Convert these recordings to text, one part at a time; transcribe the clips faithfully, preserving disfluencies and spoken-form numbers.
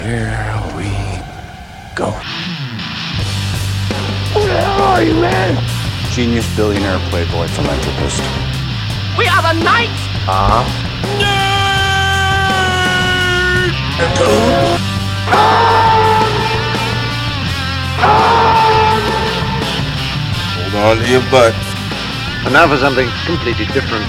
Here we go. Who the hell are you, man? Genius, billionaire, playboy, philanthropist. We are the knights! Ah. Nerd! Hold on to your butt. And now for something completely different.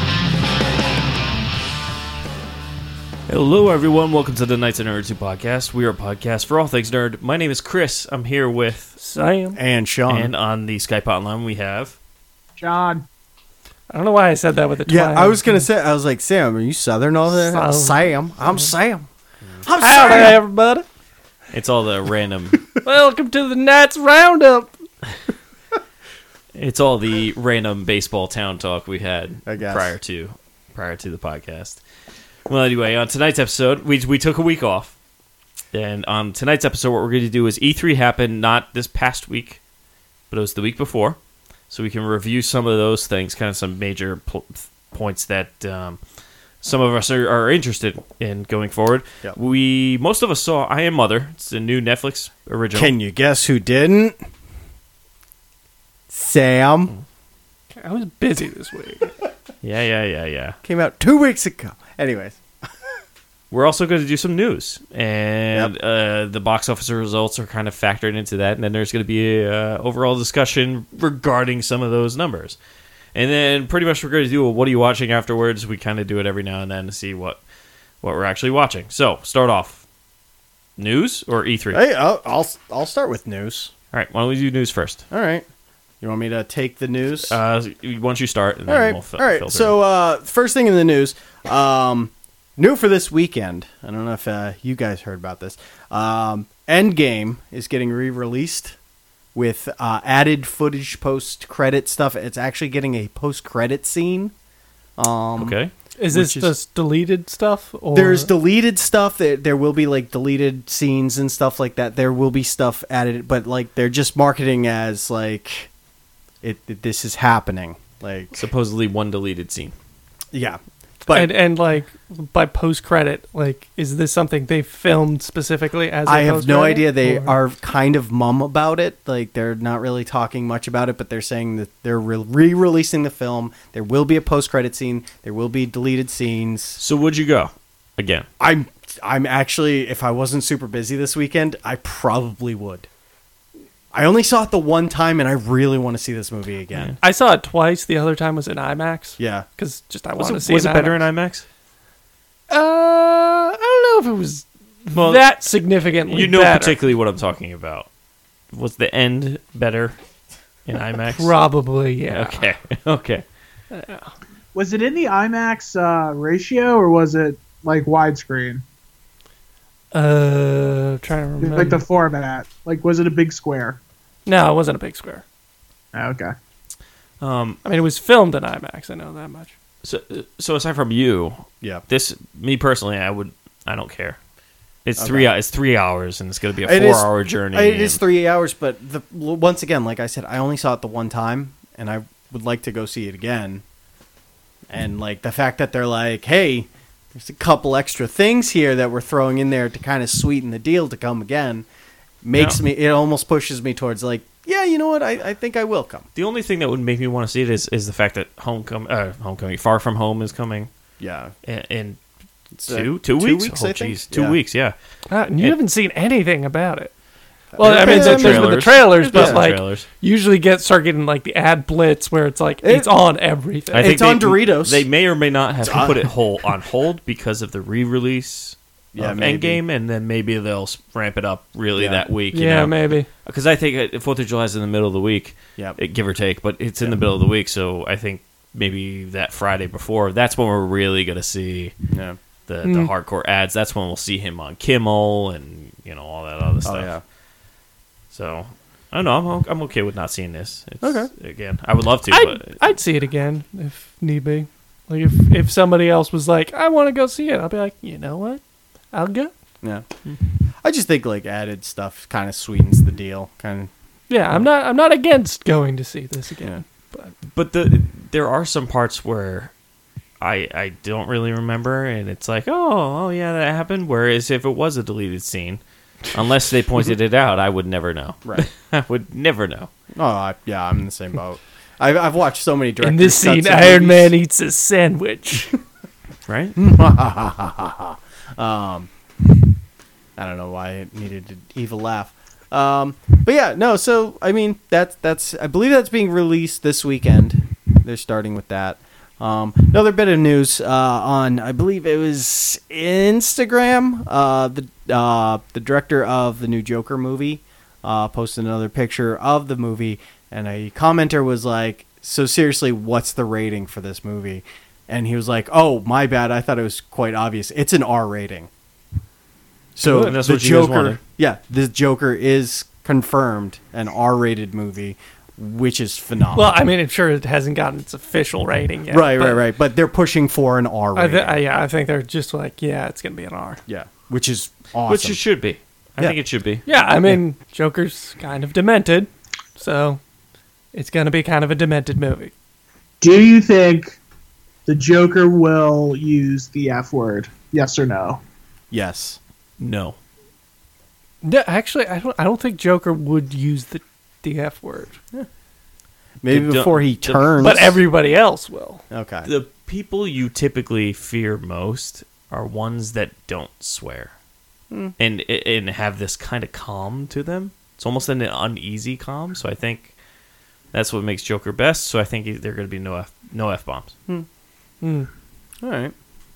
Hello, everyone. Welcome to the Knights and Nerds podcast. We are a podcast for all things nerd. My name is Chris. I'm here with Sam and Sean. And on the Skype hotline, we have John. I don't know why I said that with a twang. Yeah, I was gonna say. I was like, Sam, are you Southern all there? Sam. Sam. I'm Sam. I'm Howdy, Sam. everybody. It's all the random. Welcome to the Knights Roundup. It's all the random baseball town talk we had I guess. prior to prior to the podcast. Well, anyway, on tonight's episode, we we took a week off, and on tonight's episode, what we're going to do is E three happened not this past week, but it was the week before, so we can review some of those things, kind of some major pl- points that um, some of us are, are interested in going forward. Yep. We most of us saw I Am Mother. It's a new Netflix original. Can you guess who didn't? Sam. I was busy this week. Yeah, yeah, yeah, yeah. Came out two weeks ago. Anyways. We're also going to do some news, and Yep. uh, the box office results are kind of factored into that, and then there's going to be a uh, overall discussion regarding some of those numbers. And then pretty much we're going to do a what are you watching afterwards. We kind of do it every now and then to see what, what we're actually watching. So, start off. News or E three? Hey, I'll, I'll I'll start with news. All right, why don't we do news first? All right. You want me to take the news? Uh, once you start, and then all right. we'll fi- all right. filter So, it. uh, first thing in the news, um, new for this weekend. I don't know if uh, you guys heard about this. Um, Endgame is getting re-released with uh, added footage, post-credit stuff. It's actually getting a post-credit scene. Um, Okay. Is this Which is- just deleted stuff? Or? There's deleted stuff. There, there will be like deleted scenes and stuff like that. There will be stuff added, but like they're just marketing as like it. it this is happening. Like Supposedly one deleted scene. yeah, but and and like by post credit, like is this something they filmed specifically as? a I have no post-credit, idea. They or- are kind of mum about it. Like they're not really talking much about it, but they're saying that they're re- re-releasing the film. There will be a post-credit scene. There will be deleted scenes. So would you go again? I'm I'm actually, if I wasn't super busy this weekend, I probably would. I only saw it the one time, and I really want to see this movie again. I saw it twice. The other time was in IMAX. Yeah. because just I Was wanted it, to see was it better in IMAX. IMAX? Uh, I don't know if it was Well, that significantly. You know better. particularly what I'm talking about. Was the end better in IMAX? Probably, yeah. Okay. Okay. Was it in the IMAX uh, ratio or was it like widescreen? Uh, trying to remember. Like the format. Like was it a big square? No, it wasn't a big square. Oh, okay. Um. I mean, it was filmed in IMAX. I know that much. So, so aside from you, Yeah. this me personally, I would. I don't care. It's Okay. three. It's three hours, and it's going to be a It is- four-hour journey. It is and- three hours, but the, once again, like I said, I only saw it the one time, and I would like to go see it again. And like the fact that they're like, hey, there's a couple extra things here that we're throwing in there to kind of sweeten the deal to come again, makes No. me, it almost pushes me towards like, yeah, you know what, I, I think I will come. The only thing that would make me want to see it is, is the fact that Homecoming, uh, Homecoming, Far From Home is coming Yeah. in, in It's, uh, two two two weeks. weeks, oh, I think? jeez, two Yeah. weeks. Yeah. Ah, and you It- haven't seen anything about it. Well, There I mean, have there's been been the trailers. trailers, There's been but some like trailers. usually get start getting like the ad blitz where it's like It- it's on everything. I think It's on they- Doritos. They may or may not have It's on- put it whole, on hold because of the re-release Yeah, of maybe. Endgame, and then maybe they'll s- ramp it up really Yeah. that week. You yeah, know? maybe. Because I think uh, Fourth of July is in the middle of the week, Yep. it- give or take, but it's in the middle of the week, so I think maybe that Friday before, that's when we're really going to see Yeah. the, Mm. the hardcore ads. That's when we'll see him on Kimmel and you know all that other stuff. Oh, yeah. So I don't know. I'm o- I'm okay with not seeing this. It's, Okay. Again, I would love to, I'd, but I'd see it again if need be. Like if if somebody else was like, I want to go see it, I'll be like, you know what, I'll go. Yeah. I just think like added stuff kind of sweetens the deal. Kind of. Yeah, I'm not I'm not against going to see this again. But but the there are some parts where I I don't really remember, and it's like, oh, oh yeah, that happened. Whereas if it was a deleted scene, unless they pointed it out, I would never know. Right. I would never know. Oh, I, yeah, I'm in the same boat. I've, I've watched so many director's In this scene, cuts of Iron movies. Man eats a sandwich. Right? um, I don't know why it needed an evil laugh. Um, but yeah, no. So I mean, that's that's. I believe that's being released this weekend. They're starting with that. Um, another bit of news uh, on, I believe it was Instagram. Uh, the uh, the director of the new Joker movie uh, posted another picture of the movie, and a commenter was like, "So seriously, what's the rating for this movie?" And he was like, "Oh, my bad. I thought it was quite obvious. It's an R rating." So Good, that's the what you guys Joker, wanted. yeah, the Joker is confirmed an R-rated movie, which is phenomenal. Well, I mean, I'm sure it hasn't gotten its official rating yet. right, but right, right. But they're pushing for an R I rating. th- I, yeah, I think they're just like, yeah, it's gonna be an R. yeah, which is awesome. Which it should be. I Yeah. think it should be. Yeah, I mean, Joker's kind of demented, so it's gonna be kind of a demented movie. Do you think the Joker will use the F word? Yes or no? Yes. No. No, actually, I don't. I don't think Joker would use the the F word, Maybe The- before he the- turns. but everybody else will. Okay. The people you typically fear most are ones that don't swear. Hmm. And and have this kind of calm to them. It's almost an uneasy calm, so I think that's what makes Joker best. So I think there are going to be no F, no F-bombs. Hmm. All right.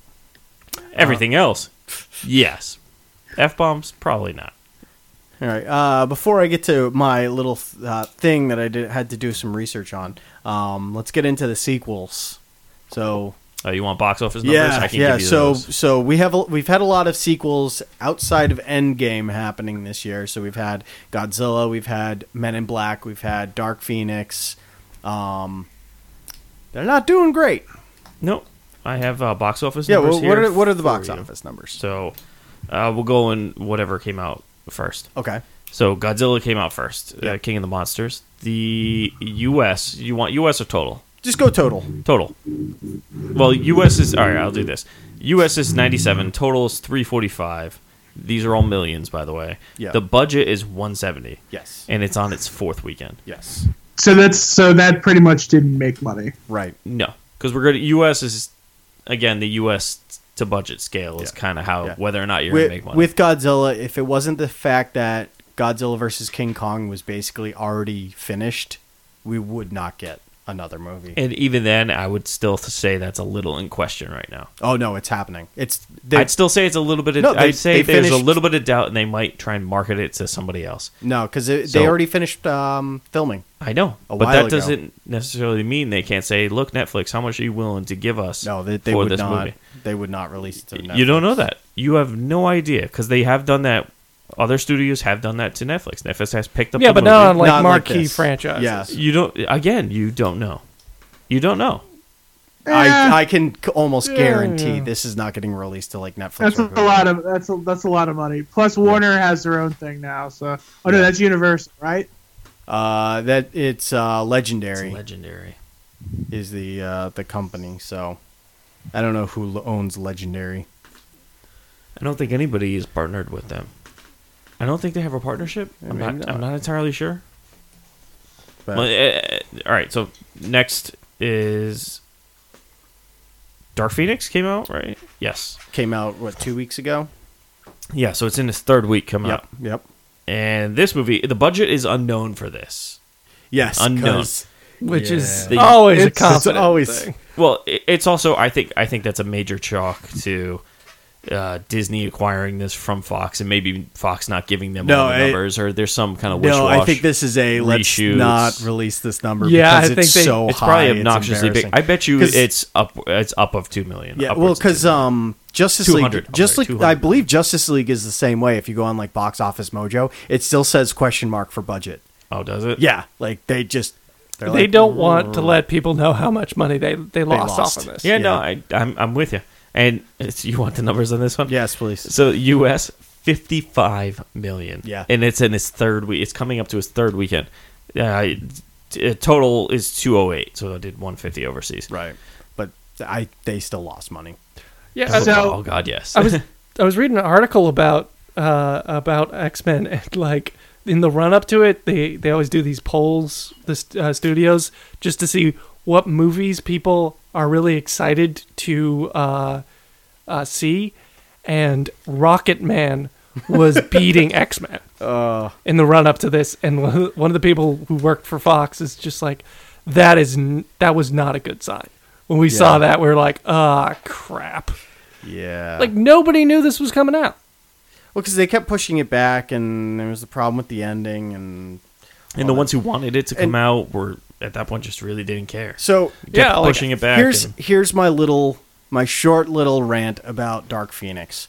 Everything else, yes. F-bombs, probably not. All right. Uh, before I get to my little uh, thing that I did, had to do some research on, um, let's get into the sequels. So Oh, you want box office numbers? yeah, I can yeah. give you So those. so we have a, we've had a lot of sequels outside of Endgame happening this year. So we've had Godzilla, we've had Men in Black, we've had Dark Phoenix. Um, they're not doing great. No, I have uh, box office Yeah. numbers Well, here what are what are the for box you. office numbers? So uh, we'll go in whatever came out first. Okay. So Godzilla came out first, uh, King of the Monsters. The U S, you want U S or total? Just go total. Total. Well, U S is, all right, I'll do this. U S is ninety-seven, total is three forty-five. These are all millions, by the way. Yeah. The budget is one seventy. Yes. And it's on its fourth weekend. Yes. So that's so that pretty much didn't make money. Right. No, because we're going to, U S is, again, the U S to budget scale is Yeah. kind of how, Yeah. whether or not you're With, going to make money. with Godzilla, if it wasn't the fact that Godzilla versus King Kong was basically already finished, we would not get another movie. And even then, I would still say that's a little in question right now. Oh no, it's happening. It's they, I'd still say it's a little bit of, No, they- I'd say they there's a finished- little bit of doubt, and they might try and market it to somebody else. no, because they So- already finished um, filming. I know, A but while that ago. doesn't necessarily mean they can't say, "Look, Netflix, how much are you willing to give us No, they, they for would this not. movie?" They would not release it to Netflix. You don't know that. You have no idea because they have done that. Other studios have done that to Netflix. Netflix has picked up. Yeah, the but movie. not on like Not like marquee this. franchises. Yeah. You don't. Again, you don't know. You don't know. I I can c- almost Yeah, guarantee yeah. this is not getting released to like Netflix. That's or a Hulu. lot of that's a, that's a lot of money. Plus Warner has their own thing now. So oh no, Yeah. that's Universal, right? Uh, that it's uh, It's Legendary legendary. is the uh, the company. So I don't know who lo- owns Legendary. I don't think anybody is partnered with them. I don't think they have a partnership. I'm maybe not, not. I'm not entirely sure. But Well, uh, all right. So next is Dark Phoenix came out, right? Yes. came out what two weeks ago? Yeah. So it's in its third week coming Yep. out, Yep. and this movie, the budget is unknown for this. Yes. Unknown. 'cause- Which is They- always a It's- it's confident always- thing. Well, it- it's also I think I think that's a major chalk to uh, Disney acquiring this from Fox, and maybe Fox not giving them No, all the I- numbers, or there's some kind of No, wish-wash. I think this is a let's reshoots. not release this number Yeah, because I it's think they- so It's high. probably it's obnoxiously big. embarrassing. I bet you 'Cause- it's up. It's up of two million. Yeah, upwards well, of two because million. um, Justice two League, hundred. just Okay, like two I hundred. believe Justice League is the same way. If you go on like Box Office Mojo, it still says question mark for budget. Oh, does it? Yeah, like they just they're They like, don't want to let people know how much money they, they, lost, lost. off of this. Yeah, no, Yeah. I, I'm I'm with you. And it's, you want the numbers on this one? Yes, please. So U S fifty-five million. Yeah. and it's in its third week. It's coming up to its third weekend. Uh, t- total is two oh eight. So I did one fifty overseas. Right, but I they still lost money. Yeah, Oh, I, So- oh God, yes. I was I was reading an article about uh, about X-Men, and like in the run up to it, they they always do these polls, the st- uh, studios, just to see what movies people are really excited to uh, uh, see, and Rocket Man was beating X-Men Uh, in the run up to this, and one of the people who worked for Fox is just like, that is n- that was not a good sign. When we saw Yeah. that, we were like, ah, crap. yeah. Like, nobody knew this was coming out. well, because they kept pushing it back, and there was the problem with the ending, and and the ones who wanted it to come And- out were at that point just really didn't care. so Kept Yeah, like, pushing it back. here's and- here's my little my short little rant about Dark Phoenix.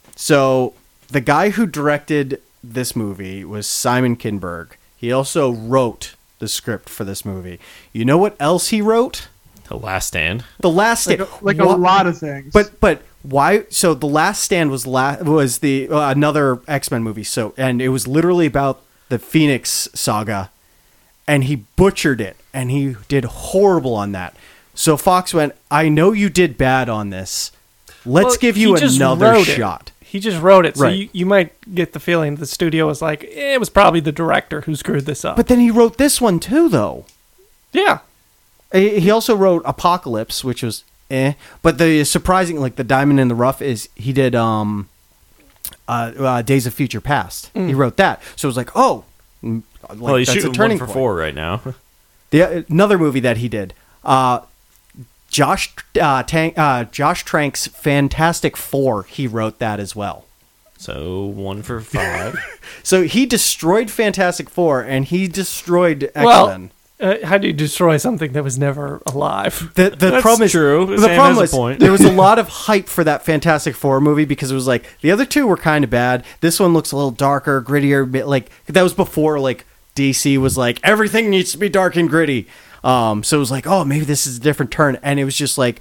So the guy who directed this movie was Simon Kinberg. He also wrote the script for this movie. You know what else he wrote? The Last Stand. The Last Like, Stand. a, like a Wha- lot of things. But but why? So the Last Stand was la- was the uh, another X-Men movie. So and it was literally about the Phoenix saga, and he butchered it, and he did horrible on that. So Fox went, I know you did bad on this. Let's Well, give you he just another wrote it. shot. He just wrote it, so Right. you, you might get the feeling the studio was like, eh, it was probably the director who screwed this up. But then he wrote this one too, though. yeah, He he also wrote Apocalypse, which was eh. But the surprising, like the diamond in the rough, is he did um, uh, uh, Days of Future Past. He wrote that, so it was like, oh, mm, like, well, he's that's a shooting turning one for point. four right now. The another movie that he did, uh, Josh uh, Tank, uh, Josh Trank's Fantastic Four. He wrote that as well. So one for five. So he destroyed Fantastic Four, and he destroyed X Men. well, uh, how do you destroy something that was never alive? The, the That's problem is true. The Sam problem has a was point. there was a lot of hype for that Fantastic Four movie because it was like the other two were kind of bad. This one looks a little darker, grittier. Bit like that was before like D C was like everything needs to be dark and gritty. Um, so it was like, oh, maybe this is a different turn, and it was just like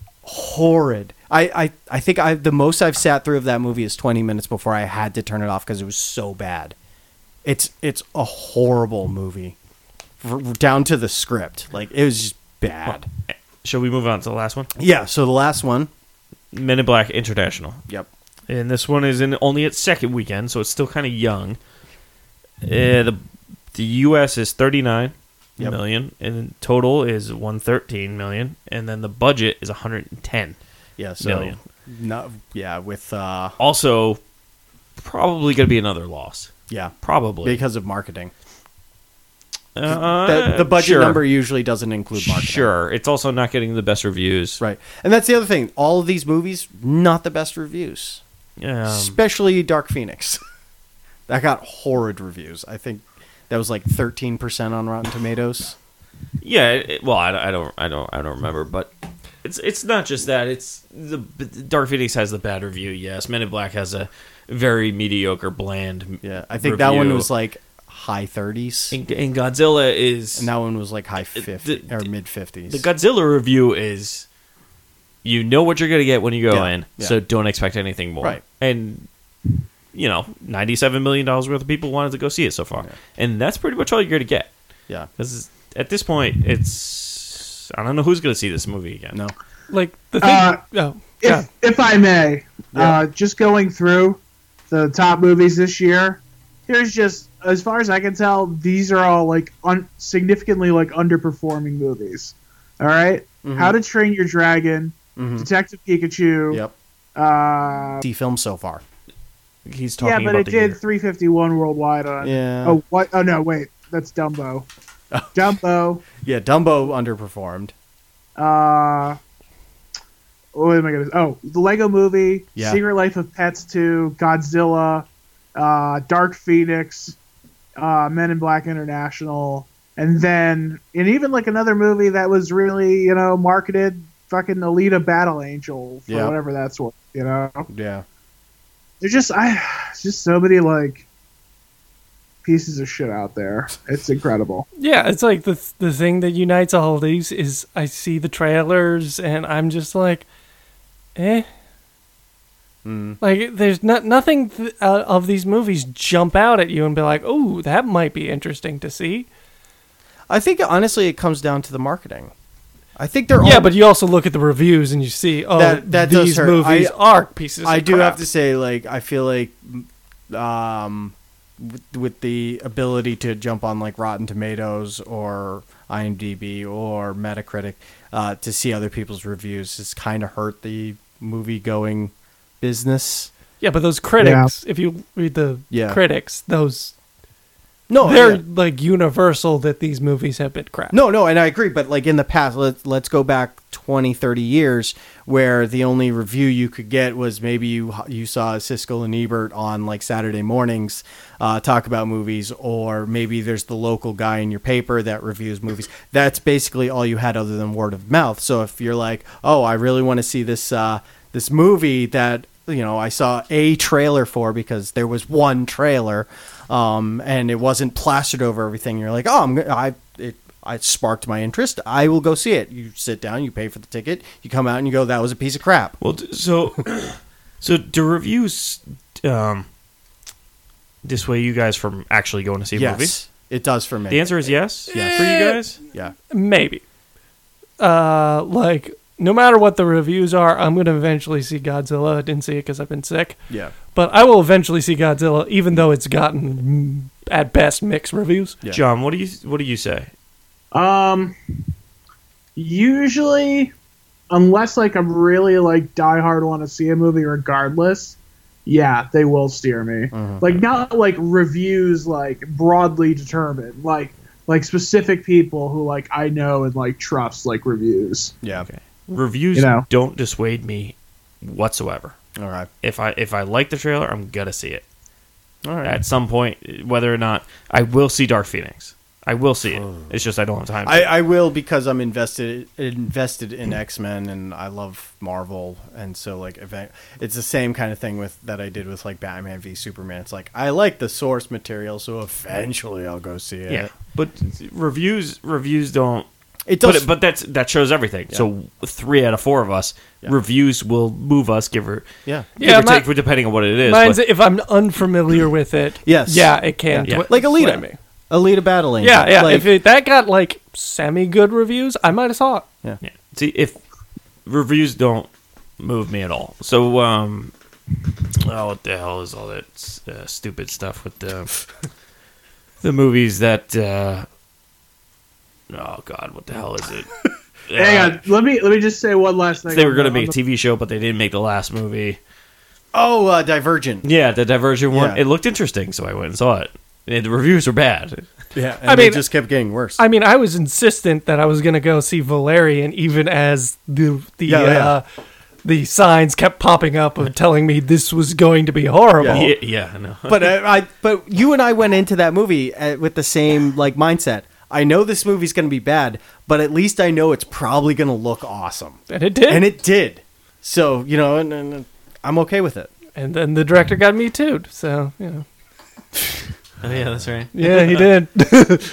horrid. I, I, I think I the most I've sat through of that movie is twenty minutes before I had to turn it off because it was so bad. It's it's a horrible movie, For, down to the script. Like it was just bad. Shall we move on to the last one? Yeah. So the last one. Men in Black International. Yep. And this one is in only its second weekend, so it's still kind of young. Uh, the the U S is thirty-nine Yep. million, and total is one hundred thirteen million, and then the budget is one hundred ten. Yeah. So Million. no. Yeah. With uh. Also, probably going to be another loss. Yeah. Probably. Because of marketing. Uh, the, the budget sure. number usually doesn't include marketing. Sure. It's also not getting the best reviews. Right. And that's the other thing. All of these movies, not the best reviews. Um, Especially Dark Phoenix. That got horrid reviews. I think that was like thirteen percent on Rotten Tomatoes. yeah. It, well, I, I don't. I don't. I don't remember. But it's it's not just that. It's the Dark Phoenix has the bad review. Yes. Men in Black has a very mediocre, bland. Yeah. I think that one review. was like high thirties. And, and Godzilla is And that one was like high fifty the- or mid fifties. the Godzilla review is. You know what you're going to get when you go Yeah, in, yeah. so don't expect anything more. Right. And you know, ninety-seven million dollars worth of people wanted to go see it so far, and that's pretty much all you're going to get. Yeah. Because at this point, it's I don't know who's going to see this movie again. No. Like, the thing... Uh, oh, if yeah. if I may, Yeah. uh, just going through the top movies this year, there's just, as far as I can tell, these are all like un- significantly like underperforming movies. All right? How to Train Your Dragon, Mhm. Detective Pikachu. Yep. Uh, D film so far. He's talking yeah, but about it the did year. three fifty-one worldwide on. Yeah. Oh what? Oh no, wait, that's Dumbo. Dumbo. Yeah, Dumbo underperformed. Uh, what am I gonna? Oh, the Lego Movie, Yeah. Secret Life of Pets two, Godzilla, uh, Dark Phoenix, uh, Men in Black International, and then and even like another movie that was really you know marketed, fucking Alita Battle Angel for Yeah. whatever that's worth. You know, Yeah. there's just I, it's just so many like pieces of shit out there. It's incredible. Yeah, it's like the the thing that unites all of these is I see the trailers and I'm just like, eh. Mm. Like, there's not nothing th- out of these movies jump out at you and be like, oh, that might be interesting to see. I think honestly it comes down to the marketing. I think they're Yeah, all, but you also look at the reviews and you see, oh, That- that does these hurt. movies I- are pieces. I of do crap. have to say, like, I feel like, um, with, with the ability to jump on like Rotten Tomatoes or IMDb or Metacritic uh, to see other people's reviews has kind of hurt the movie going business. Yeah, but those critics, if you read the Yeah. critics, those No, they're yeah. like universal that these movies have been crap. No, no, and I agree, but like in the past, let's let's go back twenty, thirty years where the only review you could get was maybe you you saw Siskel and Ebert on like Saturday mornings uh, talk about movies, or maybe there's the local guy in your paper that reviews movies. That's basically all you had other than word of mouth. So if you're like, oh, I really want to see this uh, this movie that, you know, I saw a trailer for because there was one trailer, um, and it wasn't plastered over everything. You're like, oh, I'm gonna, I it I sparked my interest. I will go see it. You sit down, you pay for the ticket, you come out, and you go, that was a piece of crap. Well, d- so so do reviews um, dissuade you guys from actually going to see a Yes, movie? it does for me. The answer is yes. Yes. For you guys. yeah, Maybe. Uh, like, no matter what the reviews are, I'm going to eventually see Godzilla. I didn't see it because I've been sick. yeah, But I will eventually see Godzilla, even though it's gotten, mm, at best, mixed reviews. Yeah. John, what do you what do you say? Um, usually, unless like I'm really like diehard want to see a movie regardless, yeah, they will steer me. Like not like reviews like broadly determined, like like specific people who like I know and like trust like reviews. yeah. Okay. Reviews You know. don't dissuade me whatsoever. All right, If I if I like the trailer, I'm gonna see it. all right. At some point, whether or not I will see Dark Phoenix. I will see it. It's just I don't have time. I, I will because I'm invested invested in X-Men and I love Marvel, and so like if I, it's the same kind of thing with that I did with like Batman v Superman. It's like I like the source material, so eventually I'll go see it. yeah, but reviews reviews don't. It But does. it, but that's that shows everything. So three out of four of us Yeah. reviews will move us, give or yeah, give Yeah, or my- take, depending on what it is. Mine's but- if I'm unfamiliar with it. Yes. Yeah, it can. Yeah. twi- like sway Alita, me. Alita Battle Angel. Yeah, yeah. Like, if it, that got like semi good reviews, I might have saw it. Yeah. See, if reviews don't move me at all. So, um, oh, what the hell is all that uh, stupid stuff with the the movies that? Uh, oh God, what the hell is it? Hang Uh, on, let me let me just say one last thing. They were on going to the- make on a T V show, but they didn't make the last movie. oh, uh, Divergent. Yeah, the Divergent one. Yeah. It looked interesting, so I went and saw it. And the reviews were bad. Yeah, and I they mean- just kept getting worse. I mean, I was insistent that I was going to go see Valerian, even as the the Yeah, yeah. uh, the signs kept popping up of telling me this was going to be horrible. Yeah. Yeah, yeah, I know. but uh, I, but you and I went into that movie uh, with the same like mindset. I know this movie's going to be bad, but at least I know it's probably going to look awesome, And it did. and it did. So you know, and, and I'm okay with it. And then the director got me too. So you know, Oh, yeah, that's right. yeah, he did. It's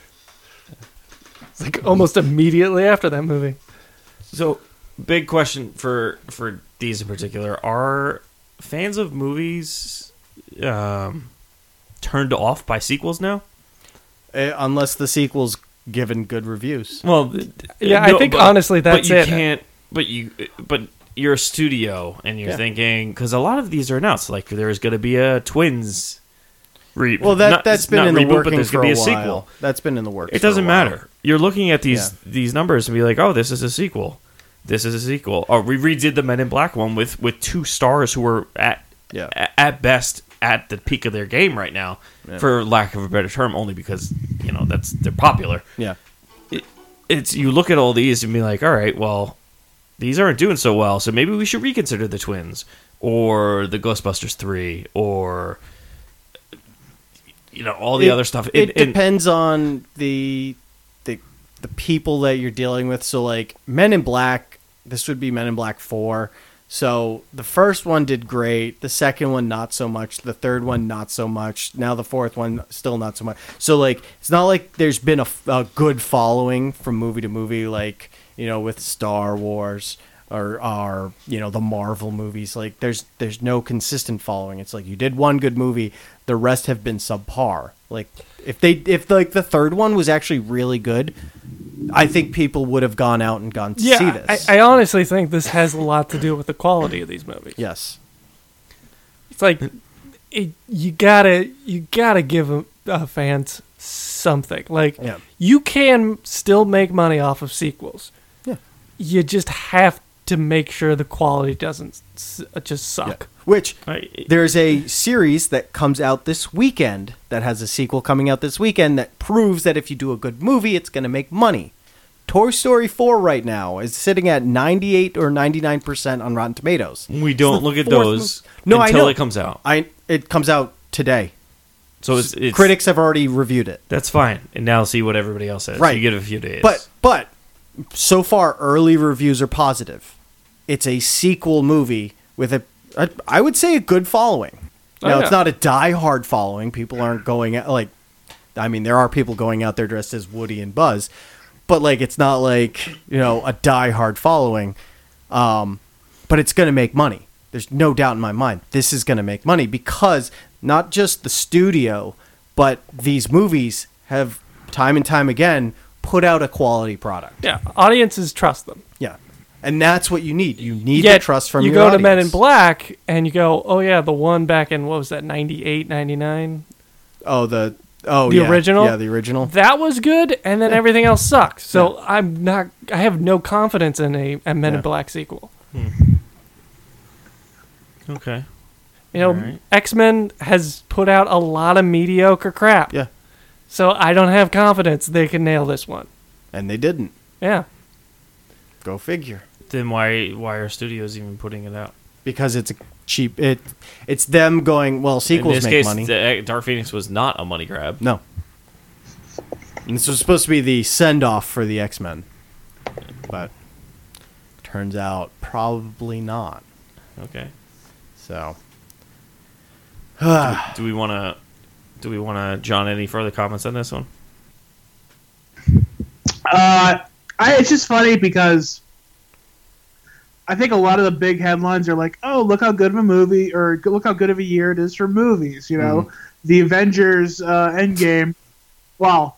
like almost immediately after that movie. So, big question for for these in particular: are fans of movies um, turned off by sequels now? Uh, unless the sequel's given good reviews. Well, Yeah, I think honestly but that's you it. can't. But you, but you're a studio, and you're Yeah. thinking because a lot of these are announced. Like there's going to be a Twins. Re- Well, that not- that's been not in the reboot, but working there's for gonna a be a while. sequel. That's been in the works. It for a doesn't while. matter. You're looking at these Yeah. these numbers and be like, oh, this is a sequel. This is a sequel. Or we redid the Men in Black one with, with two stars who were at Yeah. a- at best at the peak of their game right now, Yeah. for lack of a better term, only because you know that's they're popular. Yeah. It's you look at all these and be like, all right, well, these aren't doing so well, so maybe we should reconsider the Twins or the Ghostbusters three or you know all the It- other stuff. It, And- and- depends on the the the people that you're dealing with. So like Men in Black, this would be Men in Black four. So the first one did great, the second one not so much, the third one not so much, now the fourth one still not so much. So like it's not like there's been a, f- a good following from movie to movie, like you know with Star Wars or or you know the Marvel movies. Like there's there's no consistent following. It's like you did one good movie, the rest have been subpar. Like if they if like the third one was actually really good, I think people would have gone out and gone to Yeah, see this. I, I honestly think this has a lot to do with the quality of these movies. yes. It's like it, you gotta you gotta give uh, fans something. Like Yeah. you can still make money off of sequels. Yeah. You just have to make sure the quality doesn't s- just suck. Which I- there's a series that comes out this weekend that has a sequel coming out this weekend that proves that if you do a good movie, it's going to make money. Toy Story four right now is sitting at ninety-eight or ninety-nine percent on Rotten Tomatoes. We don't It's the look at fourth those mo- no, I until know. it comes out. I it comes out today. So it's, it's Critics have already reviewed it. That's fine. And now see what everybody else says. Right. You get a few days. But but so far early reviews are positive. It's a sequel movie with a, a I would say a good following. Oh, Now yeah. it's not a die-hard following. People aren't going out like I mean there are people going out there dressed as Woody and Buzz, but like it's not like, you know, a die-hard following. Um but it's going to make money. There's no doubt in my mind. This is going to make money because not just the studio, but these movies have time and time again put out a quality product. Yeah, audiences trust them. Yeah. And that's what you need. You need Yet the trust from you your go audience. to Men in Black and you go, oh yeah, the one back in what was that, ninety-eight, ninety-nine? Oh, the oh The yeah. original? Yeah, the original. That was good, and then everything else sucked. So I'm not. I have no confidence in a, a Men Yeah. in Black sequel. okay. You know, Alright. X Men has put out a lot of mediocre crap. Yeah. So I don't have confidence they can nail this one. And they didn't. Yeah. Go figure. Then why why are studios even putting it out? Because it's a cheap it it's them going, well, sequels In this make case, money. the, uh, Dark Phoenix was not a money grab. No. And this was supposed to be the send off for the X-Men. But turns out probably not. Okay. So Do we want to? Do we want to, John? Any further comments on this one? Uh, I, it's just funny because I think a lot of the big headlines are like, "Oh, look how good of a movie," or "Look how good of a year it is for movies." You know, the Avengers uh, Endgame, well,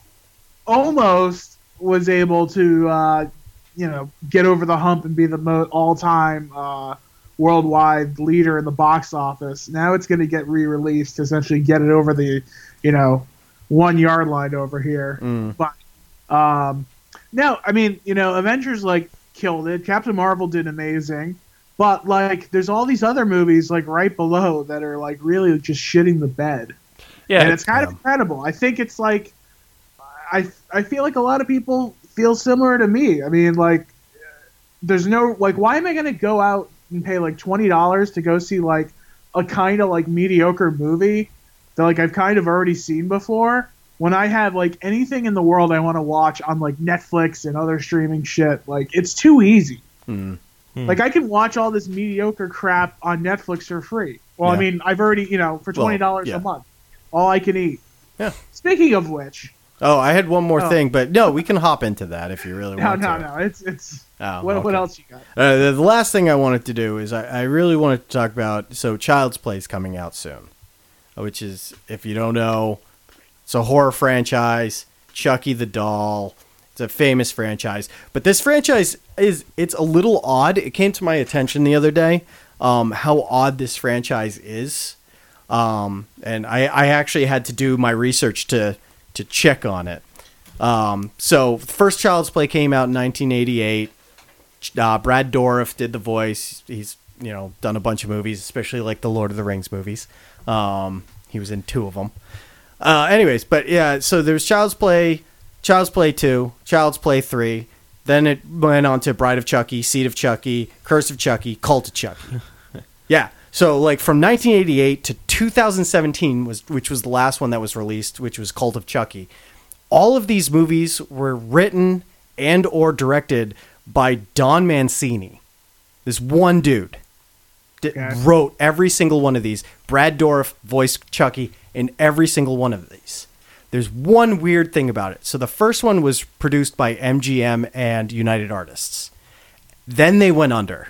almost was able to, uh, you know, get over the hump and be the mo- all-time uh, worldwide leader in the box office. Now it's going to get re-released to essentially get it over the, you know, one yard line over here. Mm. But um, no, I mean, you know, Avengers like killed it. Captain Marvel did amazing, but like, there's all these other movies like right below that are like really just shitting the bed. Yeah. And it's kind of incredible. I think it's like, I I feel like a lot of people feel similar to me. I mean, like, there's no like, why am I going to go out and pay like twenty dollars to go see like a kind of like mediocre movie that like I've kind of already seen before, when I have like anything in the world I want to watch on like Netflix and other streaming shit? Like, it's too easy. Mm. Hmm. Like, I can watch all this mediocre crap on Netflix for free. Well, I Yeah. mean, I've already, you know, for twenty dollars Well, yeah. a month, all I can eat. Yeah. Speaking of which, Oh, I had one more Oh. thing, but no, we can hop into that if you really no, want no, to. no, it's it's. Oh, what what okay. else you got? Uh, the, the last thing I wanted to do is I, I really wanted to talk about, so Child's Play is coming out soon, which is, if you don't know, it's a horror franchise, Chucky the Doll. It's a famous franchise, but this franchise is, it's a little odd. It came to my attention the other day, um, how odd this franchise is. Um, and I, I actually had to do my research to, to check on it. Um, so the first Child's Play came out in nineteen eighty-eight. Uh, Brad Dourif did the voice. He's, you know, done a bunch of movies, especially like the Lord of the Rings movies. Um, he was in two of them. Uh, anyways, but yeah, so there's Child's Play, Child's Play two, Child's Play three. Then it went on to Bride of Chucky, Seed of Chucky, Curse of Chucky, Cult of Chucky. Yeah. So like from nineteen eighty-eight to two thousand seventeen, was which was the last one that was released, which was Cult of Chucky. All of these movies were written and or directed by Don Mancini. This one dude d- Okay. wrote every single one of these. Brad Dourif voiced Chucky in every single one of these. There's one weird thing about it. So the first one was produced by M G M and United Artists. Then they went under.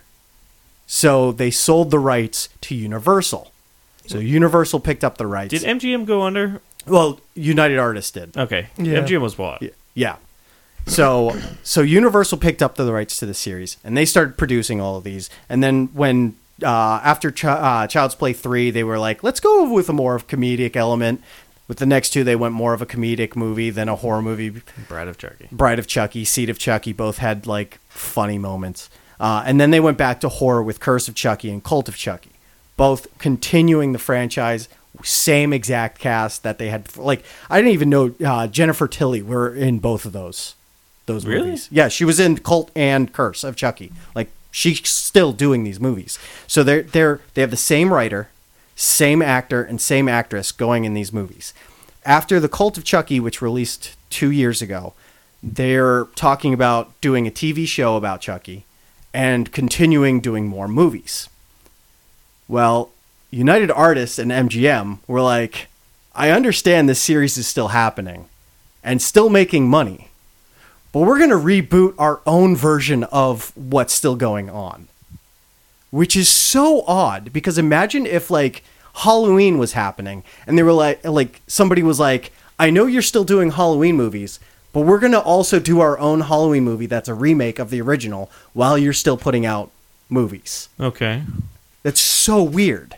So they sold the rights to Universal. So Universal picked up the rights. Did M G M go under? Well, United Artists did. Okay. Yeah. M G M was bought. Y- Yeah. So, so Universal picked up the rights to the series, and they started producing all of these. And then when uh, after Ch- uh, Child's Play three, they were like, let's go with a more of comedic element. With the next two, they went more of a comedic movie than a horror movie. Bride of Chucky. Bride of Chucky, Seed of Chucky, both had like funny moments. Uh, and then they went back to horror with Curse of Chucky and Cult of Chucky, both continuing the franchise. Same exact cast that they had. Like, I didn't even know uh, Jennifer Tilly were in both of those those Really? movies. Yeah, she was in Cult and Curse of Chucky. Like, she's still doing these movies. So they're they're they have the same writer, same actor, and same actress going in these movies. After the Cult of Chucky, which released two years ago, they're talking about doing a T V show about Chucky and continuing doing more movies. Well, United Artists and M G M were like, I understand this series is still happening and still making money, but we're going to reboot our own version of what's still going on. Which is so odd, because imagine if like Halloween was happening and they were like, like somebody was like, I know you're still doing Halloween movies, but we're going to also do our own Halloween movie that's a remake of the original while you're still putting out movies. Okay. That's so weird.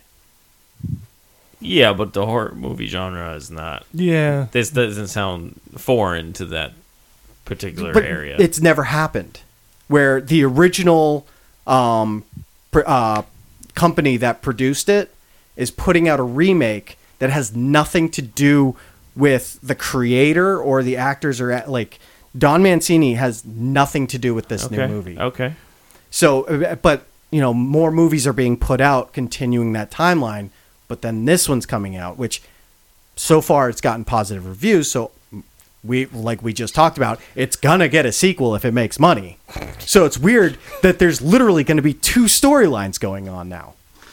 Yeah, but the horror movie genre is not. Yeah. This doesn't sound foreign to that particular But area. it's never happened. Where the original um, pr- uh, company that produced it is putting out a remake that has nothing to do with the creator or the actors, or like Don Mancini has nothing to do with this okay. new movie. Okay. So, but you know, more movies are being put out, continuing that timeline. But then this one's coming out, which so far it's gotten positive reviews. So we, like we just talked about, it's gonna get a sequel if it makes money. So it's weird that there's literally going to be two storylines going on now.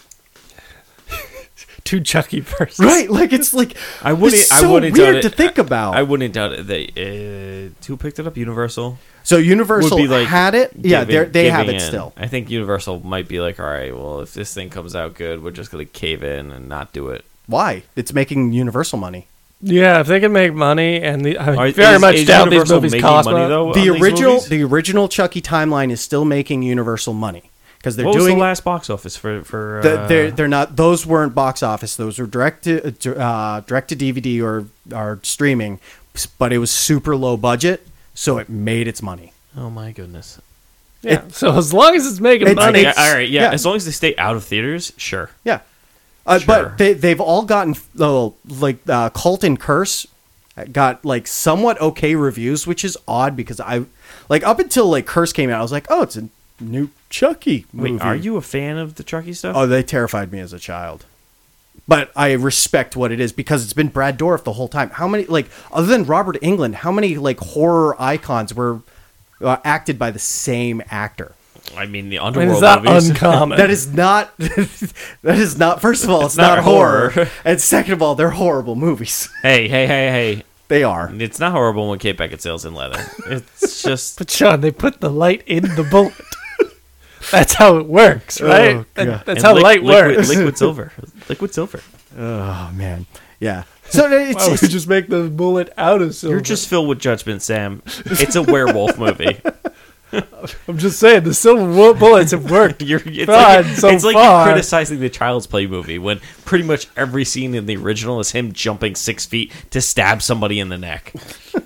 Two Chucky versions. Right? Like it's like I wouldn't. it's I so wouldn't weird doubt to it. think about. I, I wouldn't doubt it. They uh, who picked it up? Universal. so Universal Would be like had it. Yeah, giving- they're, they have giving it in. still. I think Universal might be like, all right, well, if this thing comes out good, we're just gonna cave in and not do it. Why? It's making Universal money. Yeah, if they can make money, and the, I Are- very is- much is doubt these Universal movies making cost money, money. though? The on these original, movies? the original Chucky timeline is still making Universal money because they're What was doing the last box office for for? The, Uh, they're they're not. Those weren't box office. Those were direct to uh, direct to D V D or or streaming, but it was super low budget, so it made its money. oh my goodness. Yeah, so as long as it's making It's- money, Yeah, all right, yeah, yeah. As long as they stay out of theaters, sure. Yeah, uh, Sure. but they they've all gotten uh, like uh, Cult and Curse got like somewhat okay reviews, which is odd because I like up until like Curse came out, I was like, oh, it's a new Chucky movie. Wait, are you a fan of the Chucky stuff? Oh, they terrified me as a child. But I respect what it is because it's been Brad Dourif the whole time. How many, like, other than Robert Englund, how many, like, horror icons were uh, acted by the same actor? I mean, the I mean, Underworld it's not movies. uncommon. That is not, that is not, first of all, it's, It's not not, horror. horror. And second of all, they're horrible movies. hey, hey, hey, hey! They are. It's not horrible when Kate Beckinsale's in leather. It's just But Sean, they put the light in the bullet. That's how it works, right? Oh, That- God. that's and how liq- light liquid, works. Liquid silver, liquid silver. Oh, man. Yeah. So it's, Why would it's you just make the bullet out of silver? You're just filled with judgment, Sam. It's a werewolf movie. I'm just saying the silver bu- bullets have worked. You're, it's Fine, like, so it's like far. you're criticizing the Child's Play movie when pretty much every scene in the original is him jumping six feet to stab somebody in the neck.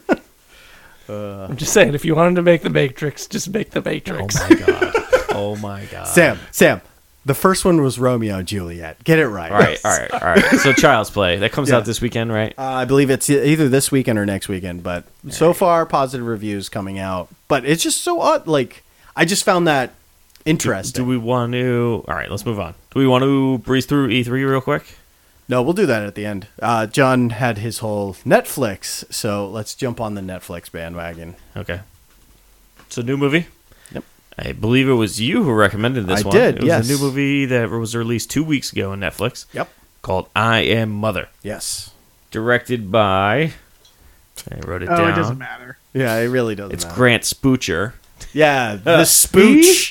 I'm just saying, if you wanted to make the Matrix, just make the Matrix. Oh my god! Oh my god! Sam, Sam, the first one was Romeo and Juliet. Get it right. All right, all right, all right. So Child's Play that comes Yeah. out this weekend, right? Uh, I believe it's e- either this weekend or next weekend, but so far positive reviews coming out. But it's just so odd. Like I just found that interesting. Do we want to? All right, let's move on. Do we want to breeze through E three real quick? No, we'll do that at the end. Uh, John had his whole Netflix, so let's jump on the Netflix bandwagon. Okay. It's a new movie. Yep. I believe it was you who recommended this I one. did, It was yes. a new movie that was released two weeks ago on Netflix. Yep. Called I Am Mother. Yes. Directed by. I wrote it Oh, down. it doesn't matter. Yeah, it really doesn't. It's matter. Grant Spoocher. Yeah, the spooch.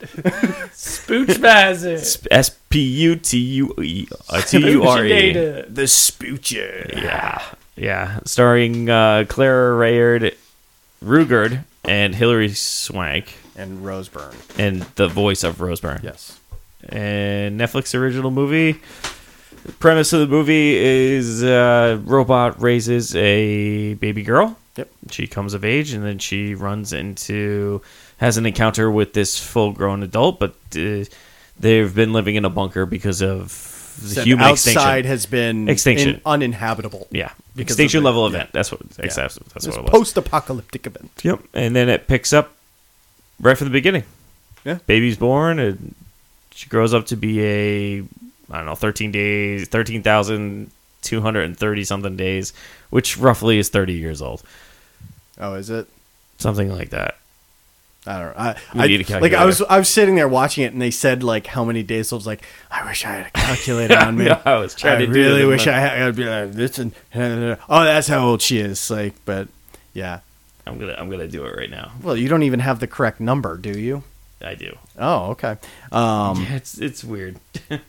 Spooch Bazzer. S P U T U E T U R E. Data. The spoocher. Yeah, yeah. Starring uh, Clara Rayard Rugard and Hilary Swank, And Rose Byrne. and the voice of Rose Byrne. Yes. And Netflix original movie. The premise of the movie is uh, robot raises a baby girl. Yep. She comes of age, and then she runs into, has an encounter with this full-grown adult, but uh, they've been living in a bunker because of the Said human outside extinction. has been Extinction. in- uninhabitable. Yeah, Because extinction of the- level yeah. event. That's what. That's, Yeah. that's It's what it was. post-apocalyptic event. Yep. And then it picks up right from the beginning. Yeah. Baby's born, and she grows up to be a, I don't know, thirteen days, thirteen thousand two hundred thirty something days, which roughly is thirty years old. Oh, is it? Something like that. I don't know. I, We I, need a like calculator. I was, I was sitting there watching it, and they said like how many days. So I was like, I wish I had a calculator on me. Yeah, I was trying I to do really the wish math. I had. I'd be like this and oh, that's how old she is. Like, but yeah. I'm gonna I'm gonna do it right now. Well, you don't even have the correct number, do you? I do. Oh, okay. Um, Yeah, it's it's weird.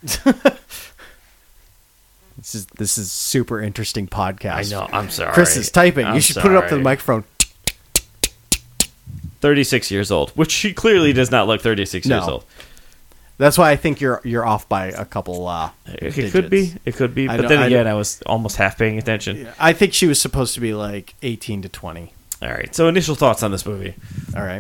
this is this is super interesting I podcast. know. I'm sorry. Chris is typing. I'm you should put it up to the sorry. microphone. thirty-six years old, which she clearly does not look thirty-six No. years old. That's why I think you're you're off by a couple. Uh, It could be. digits. It could be. I But don't- then I again, don't- I was almost half paying attention. I think she was supposed to be like eighteen to twenty. All right. So initial thoughts on this movie. All right.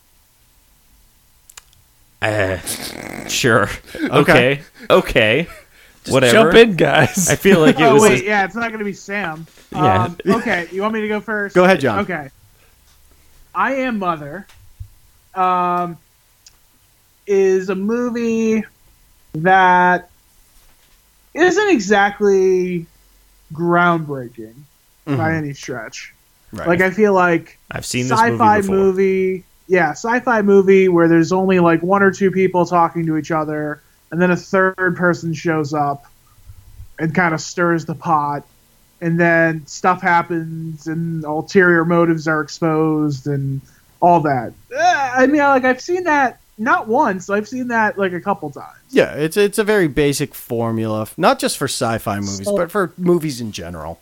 Uh, sure. Okay. Okay. Whatever. Jump in, guys. I feel like it Oh was. wait, a- yeah, it's not going to be Sam. Yeah. Um, okay, you want me to go first? Go ahead, John. Okay. I Am Mother um, is a movie that isn't exactly groundbreaking by any stretch. Right. Like I feel like I've seen this sci-fi movie before. movie, yeah, sci-fi movie where there's only like one or two people talking to each other, and then a third person shows up and kind of stirs the pot, and then stuff happens and ulterior motives are exposed and all that. Uh, I mean, like I've seen that not once, I've seen that like a couple times. Yeah, it's it's a very basic formula, not just for sci-fi movies, So- but for movies in general.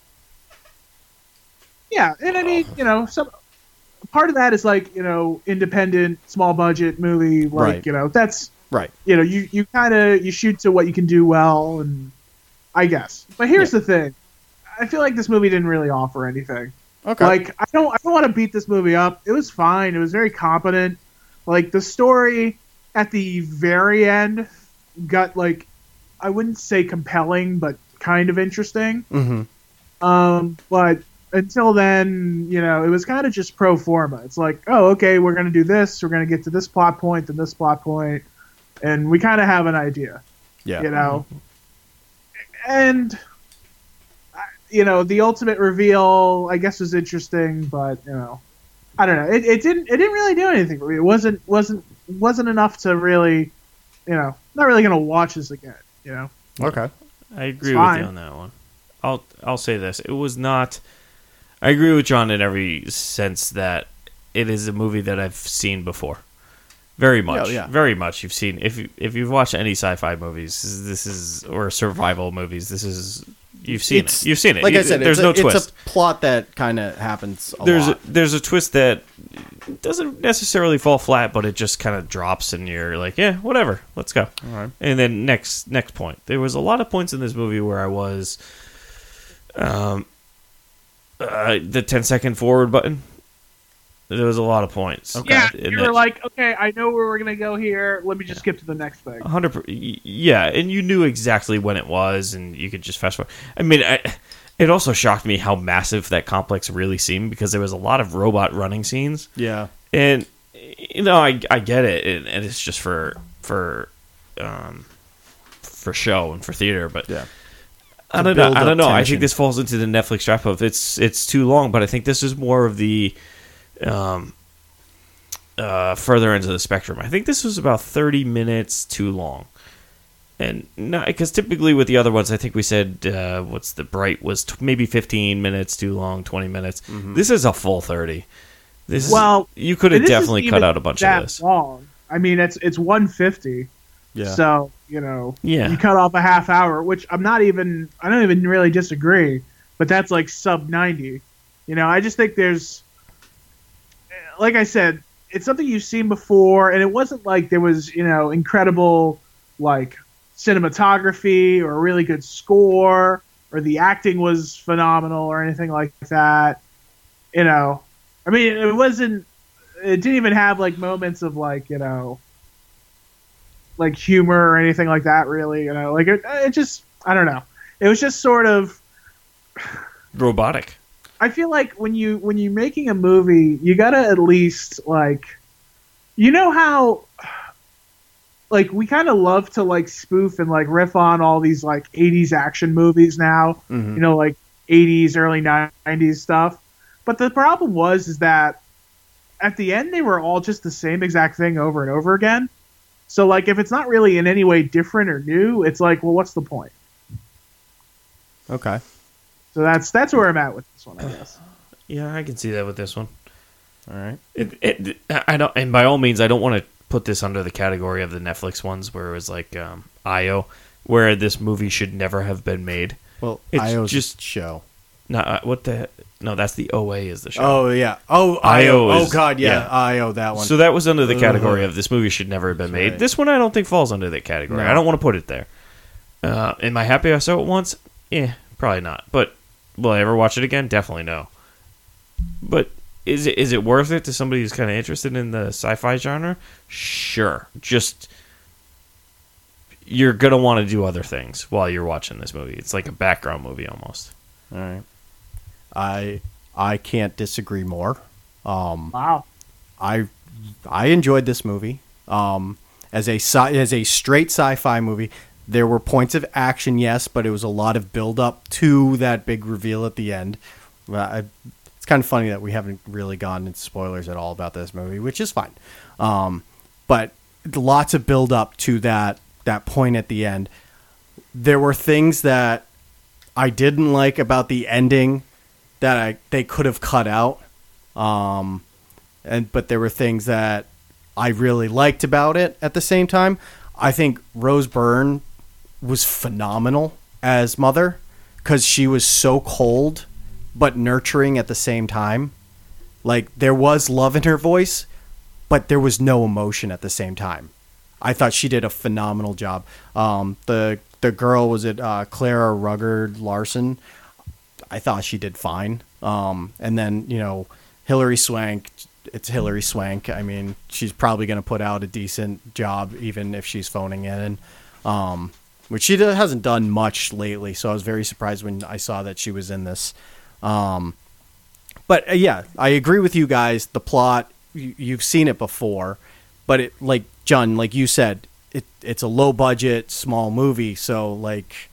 Yeah, and I mean, you know, some part of that is like, you know, independent, small budget movie, like, Right. you know, that's Right. you know, you, you kind of you shoot to what you can do well, and I guess. But here's the thing, I feel like this movie didn't really offer anything. Okay. Like I don't I don't want to beat this movie up. It was fine. It was very competent. Like the story at the very end got like I wouldn't say compelling, but kind of interesting. hmm Um, but until then, you know, it was kind of just pro forma. It's like, oh, okay, we're going to do this. We're going to get to this plot point, then this plot point, and we kind of have an idea, Yeah. you know. And I- you know, the ultimate reveal, I guess, was interesting, but you know, I don't know. It, it didn't. It didn't really do anything for me. It wasn't wasn't wasn't enough to really, you know, not really going to watch this again. You know. Okay. I agree It's with fine. you on that one. I'll I'll say this: it was not. I agree with John in every sense that it is a movie that I've seen before. Very much, Yeah, yeah. very much. You've seen if you, if you've watched any sci-fi movies, this is or survival movies. This is you've seen It's- it. You've seen it. Like You- I said, there's it's no a, twist. It's a plot that kind of happens a there's lot. a, there's a twist that doesn't necessarily fall flat, but it just kind of drops, and you're like, yeah, whatever, let's go. All right. And then next next point, there was a lot of points in this movie where I was, um, uh, the ten second forward button. There was a lot of points. Yeah, And you that- were like, okay, I know where we're gonna go here. Let me just skip to the next thing. A hundred, per- y- yeah, and you knew exactly when it was, and you could just fast forward. I mean, I, it also shocked me how massive that complex really seemed because there was a lot of robot running scenes, Yeah. and you know, I I get it, and, and it's just for for um for show and for theater, but Yeah. I To don't know. build I up don't know. I tension. think this falls into the Netflix trap of it's it's too long, but I think this is more of the um uh further into the spectrum. I think this was about thirty minutes too long. And not because typically with the other ones, I think we said uh, what's the Bright was t- maybe fifteen minutes too long, twenty minutes. Mm-hmm. This is a full thirty. This Well, is, you could have This isn't definitely cut even out a bunch that of this. long. I mean, it's it's one fifty. Yeah. So you know, Yeah. you cut off a half hour, which I'm not even. I don't even really disagree. But that's like sub ninety. You know, I just think there's like I said, it's something you've seen before, and it wasn't like there was, you know, incredible like cinematography or a really good score or the acting was phenomenal or anything like that. You know, I mean, it wasn't. It didn't even have like moments of like, you know, like humor or anything like that. Really, you know, like it. It just, I don't know. It was just sort of robotic. I feel like when you when you're making a movie, you gotta at least like, you know how, like we kind of love to like spoof and like riff on all these like eighties action movies now, Mhm. you know, like eighties, early nineties stuff. But the problem was is that at the end they were all just the same exact thing over and over again. So like if it's not really in any way different or new, it's like, well, what's the point? Okay. So that's that's where I'm at with this one, I guess. Yeah, I can see that with this one. All right. It, it, I don't, and by all means, I don't want to put this under the category of the Netflix ones where it was like um, I O, where this movie should never have been made. Well, It's I O's just- just show. No, uh, what the? No, that's the O A is the show. Oh yeah. Oh I O I O. is- Oh god, yeah. yeah. I O that one. So that was under the Ugh. category of this movie should never have been That's made. right. This one I don't think falls under that category. No. I don't want to put it there. Uh, am I happy I saw it once? Yeah, probably not. But will I ever watch it again? Definitely no. But is it is it worth it to somebody who's kind of interested in the sci-fi genre? Sure. Just you're gonna want to do other things while you're watching this movie. It's like a background movie almost. All right. I I can't disagree more. Um, Wow. I I enjoyed this movie. Um, as a sci- as a straight sci-fi movie, there were points of action, yes, but it was a lot of build up to that big reveal at the end. Uh, I, it's kind of funny that we haven't really gone into spoilers at all about this movie, which is fine. Um, but lots of build up to that that point at the end. There were things that I didn't like about the ending that I they could have cut out. Um, and but there were things that I really liked about it at the same time. I think Rose Byrne was phenomenal as Mother because she was so cold but nurturing at the same time. Like there was love in her voice, but there was no emotion at the same time. I thought she did a phenomenal job. Um, the the girl was it uh, Clara Ruggard Larson. I thought she did fine. Um, and then you know Hilary Swank. It's Hilary Swank. I mean, she's probably going to put out a decent job, even if she's phoning in, um, which she hasn't done much lately. So I was very surprised when I saw that she was in this. Um, but uh, yeah, I agree with you guys. The plot, you, you've seen it before, but it, like John, like you said, it it's a low budget, small movie. So like,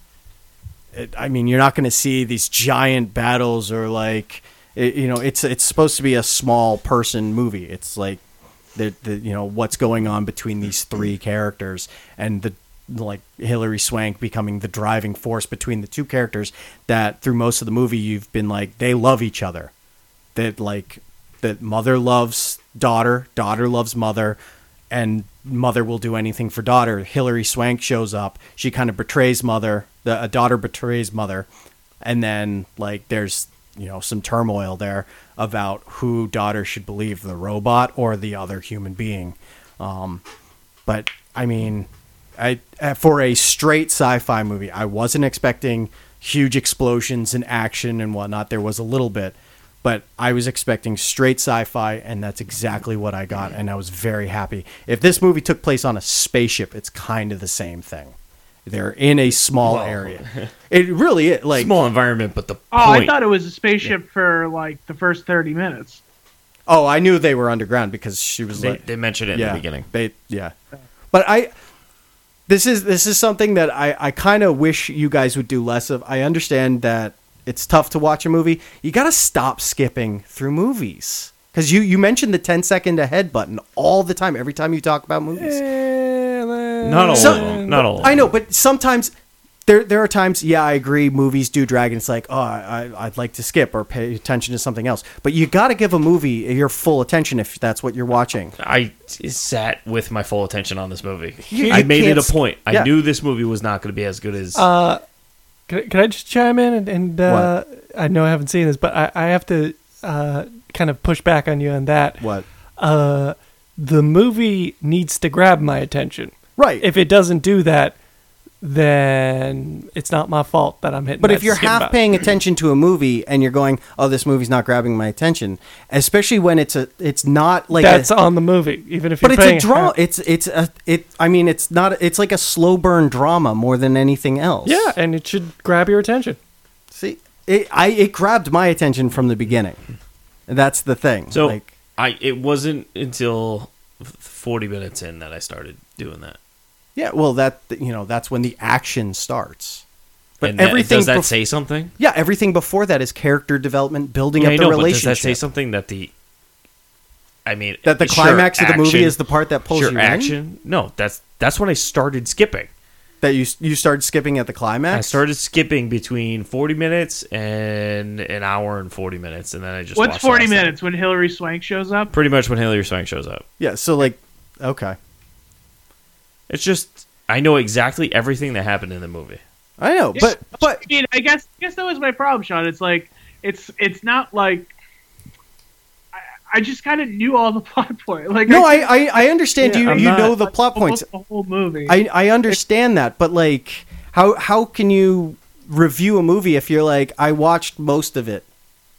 it, I mean, you're not going to see these giant battles or like. It, you know, it's it's supposed to be a small person movie. It's like the the you know what's going on between these three characters and the like Hilary Swank becoming the driving force between the two characters that through most of the movie you've been like they love each other. That like that mother loves daughter, daughter loves mother, and mother will do anything for daughter. Hilary Swank shows up. She kind of betrays mother. The a daughter betrays mother, and then like there's you know, some turmoil there about who daughter should believe, the robot or the other human being. Um, but I mean, I, for a straight sci-fi movie, I wasn't expecting huge explosions and action and whatnot. There was a little bit, but I was expecting straight sci-fi, and that's exactly what I got. And I was very happy. If this movie took place on a spaceship, it's kind of the same thing. They're in a small Well, area. It really is like Small environment, but the Oh, point. I thought it was a spaceship for like the first thirty minutes. Oh, I knew they were underground because she was they, like, they mentioned it in yeah, the beginning. They, yeah, but I, this is this is something that I I kind of wish you guys would do less of. I understand that it's tough to watch a movie. You got to stop skipping through movies because you you mentioned the ten second ahead button all the time. Every time you talk about movies. Not all So- of them. Not all of I them. know, but sometimes there there are times. Yeah, I agree. Movies do drag, and it's like, oh, I, I'd like to skip or pay attention to something else. But you got to give a movie your full attention if that's what you're watching. I sat with my full attention on this movie. You- I you made can't it a point. I yeah. knew this movie was not going to be as good as. Uh, can, I- can I just chime in and, and uh, I know I haven't seen this, but I, I have to uh, kind of push back on you on that. What? Uh, the movie needs to grab my attention. Right. If it doesn't do that, then it's not my fault that I'm hitting. But that if you're skip half button. paying attention to a movie and you're going, "Oh, this movie's not grabbing my attention," especially when it's a, it's not like that's a, on the movie, even if but you're it's paying a drama. half- It's it's a it. I mean, it's not. It's like a slow burn drama more than anything else. Yeah, and it should grab your attention. See, it I it grabbed my attention from the beginning. That's the thing. So like, I it wasn't until forty minutes in that I started doing that. yeah, well, that you know, that's when the action starts. But And that- everything does that bef- say something? Yeah, everything before that is character development, building Yeah, up I the know, but does relationship. that say something that the? I mean, That the sure, climax of the movie action- is the part that pulls sure, you in? action. No, that's that's when I started skipping. That you you started skipping at the climax. I started skipping between forty minutes and an hour and forty minutes, and then I just What's watched the forty last thing. minutes when Hilary Swank shows up? Pretty much when Hilary Swank shows up. Yeah, so like, okay, It's just I know exactly everything that happened in the movie. I know, but but I mean, I guess I guess that was my problem, Sean. It's like it's it's not like I, I just kind of knew all the plot point. Like no, I I, I understand Yeah, you I'm you not- know the plot points. the whole movie. I I understand that, but like, how how can you review a movie if you're like, I watched most of it?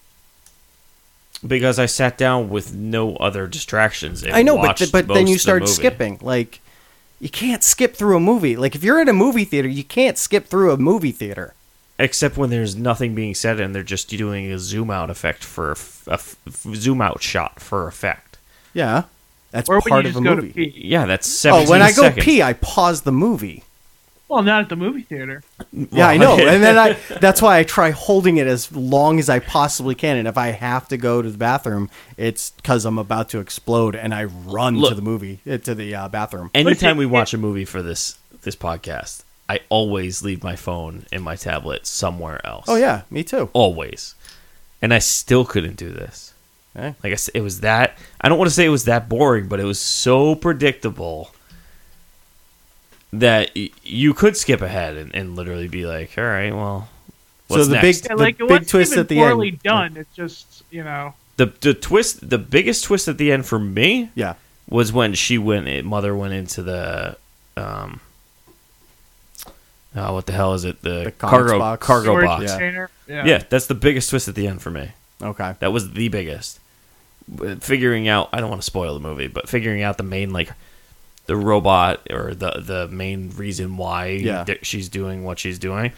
Because I sat down with no other distractions. And I know, but watched th- but most then of you the start movie. skipping. Like, you can't skip through a movie. Like, if you're in a movie theater, you can't skip through a movie theater. Except when there's nothing being said and they're just doing a zoom out effect for a, f- a f- zoom out shot for effect. Yeah, that's or when part you of just a go movie. to pee. Yeah, that's Oh, seventeen when I go seconds. pee, I pause the movie. Well, not at the movie theater. Yeah, I know, and then I that's why I try holding it as long as I possibly can. And if I have to go to the bathroom, it's because I'm about to explode, and I run Look. to the movie uh, to the uh, bathroom. Anytime we watch a movie for this this podcast, I always leave my phone and my tablet somewhere else. Oh yeah, me too. Always. And I still couldn't do this. Okay. Like I said, it was that I don't want to say it was that boring, but it was so predictable that y- you could skip ahead and, and literally be like, all right, well, what's So the next? big- Yeah, The like it big wasn't twist even at the poorly end. done. It's just you know. the the twist, the biggest twist at the end for me Yeah, was when she went, mother went into the, um, oh, what the hell is it? The, The comics cargo box. cargo Storage box. Yeah. container. Yeah. Yeah, that's the biggest twist at the end for me. okay. That was the biggest. But figuring out, I don't want to spoil the movie, but figuring out the main, like, the robot or the the main reason why Yeah. that she's doing what she's doing.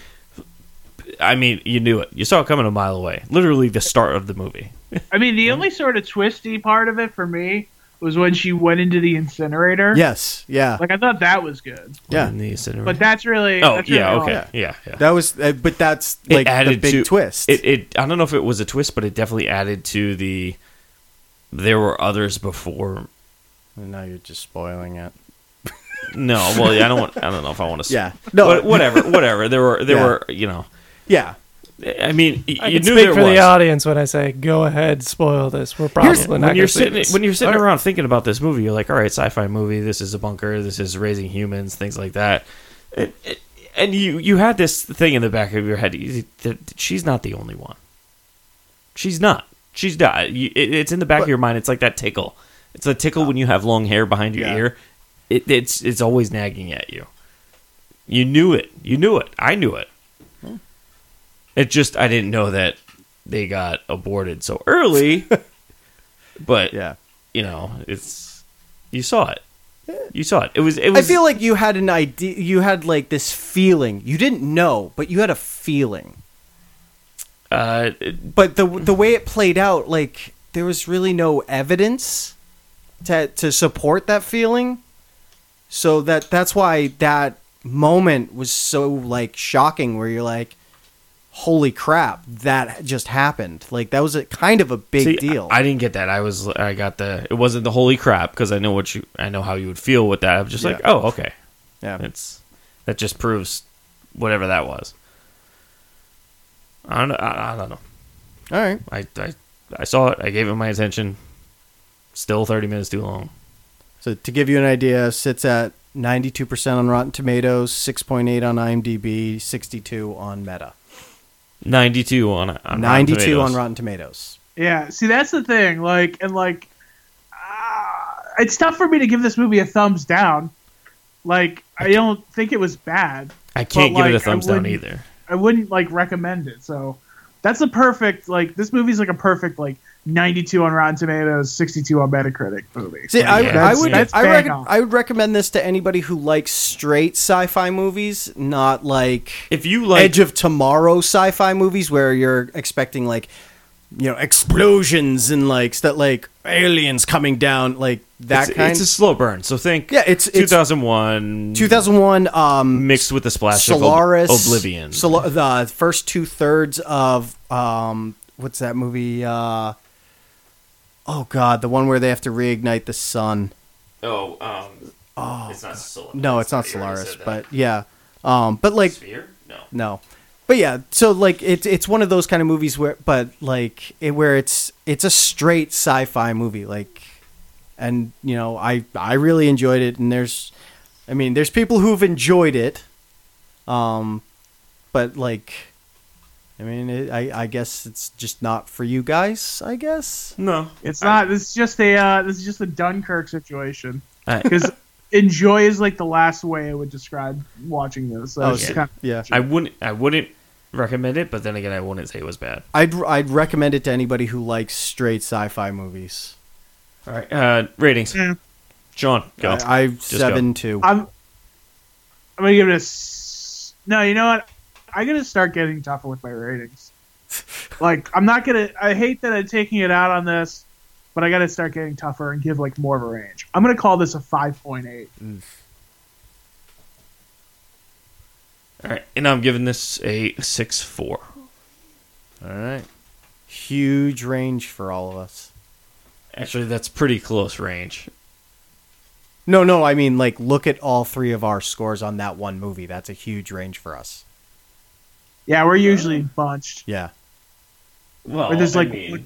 I mean, you knew it. You saw it coming a mile away. Literally the start of the movie. I mean, the only sort of twisty part of it for me was when she went into the incinerator. Yes, yeah, Like I thought that was good, yeah. In the incinerator. but that's really. oh that's really yeah, all. okay, yeah, yeah. That was, uh, but that's It like the added big to- twist. It, it. I don't know if it was a twist, but it definitely added to the. There were others before. And now you're just spoiling it. No, well, yeah, I don't want. I don't know if I want to. Yeah, no, But whatever, whatever. There were, there Yeah. were, you know. yeah. I mean, y- I you can knew speak there for was. the audience when I say, "Go ahead, spoil this." We're probably Here's- not when going you're to see sitting, this. when you're sitting All right. around thinking about this movie, you're like, all right, sci-fi movie. This is a bunker. This is raising humans. Things like that. It, it, and you, you had this thing in the back of your head. you- that She's not the only one. She's not. She's not. You, it, it's in the back But- of your mind. It's like that tickle. It's a tickle when you have long hair behind your Yeah. ear. It, it's it's always nagging at you. You knew it. You knew it. I knew it. It just I didn't know that they got aborted so early. But Yeah. you know, it's you saw it. You saw it. It was. It I was. feel like you had an idea. You had like this feeling. You didn't know, but you had a feeling. Uh, it- But the the way it played out, like there was really no evidence to to support that feeling. So that that's why that moment was so like shocking. Where you're like, "Holy crap, that just happened!" Like that was a kind of a big see, deal. I, I didn't get that. I was. I got the. It wasn't the holy crap because I know what you. I know how you would feel with that. I'm just like, Yeah. oh, okay. yeah. It's that just proves whatever that was. I don't know. I, I don't know. All right. I, I I saw it. I gave it my attention. Still thirty minutes too long. So to give you an idea, sits at ninety-two percent on Rotten Tomatoes, six point eight on IMDb, sixty-two on Meta. Ninety-two on on Rotten ninety-two Tomatoes. on Rotten Tomatoes. Yeah, see, that's the thing. Like, and like, uh, it's tough for me to give this movie a thumbs down. Like, I don't think it was bad. I can't but, give it a like, I thumbs down wouldn't- either. I wouldn't like recommend it. So that's a perfect like this movie's like a perfect like ninety-two on Rotten Tomatoes, sixty-two on Metacritic movie. See, Like, I, Yeah, I that's- would that's I, bang rec- on. I would recommend this to anybody who likes straight sci-fi movies, not like If you like, Edge of Tomorrow sci-fi movies where you're expecting like you know explosions and like stuff like aliens coming down like that it's, kind. it's a slow burn. So think, Yeah, it's- it's- two thousand one two thousand one um, mixed with a splash Solaris, of Ob- Oblivion. Sol- the first two thirds of um, what's that movie? Uh, oh God, the one where they have to reignite the sun. oh, um, Oh, it's not Solaris. no, it's not You already Solaris, said that. but yeah, um, but like Sphere? No. no, but yeah. So like it's it's one of those kind of movies where, but like it, where it's it's a straight sci-fi movie, like, and you know I I really enjoyed it, and there's, I mean, there's people who've enjoyed it, um, but like, I mean, it, I I guess it's just not for you guys. I guess. No, It's not. This is just a. Uh, this is just a Dunkirk situation. I, Because enjoy is like the last way I would describe watching this. So Oh, it's yeah. kind of- Yeah. I wouldn't. I wouldn't recommend it, but then again, I wouldn't say it was bad. I'd I'd recommend it to anybody who likes straight sci-fi movies. All right, uh, ratings. Yeah. Sean, go. I, I go. seven two. I'm. I'm gonna give it a. s- No, you know what? I'm gonna start getting tougher with my ratings. Like I'm not gonna. I hate that I'm taking it out on this, but I gotta start getting tougher and give like more of a range. I'm gonna call this a five point eight. All right, and I'm giving this a six four. All right. Huge range for all of us. Actually, that's pretty close range. No, no, I mean like look at all three of our scores on that one movie. That's a huge range for us. Yeah, we're usually bunched. Yeah. Well, Or there's, I like, mean,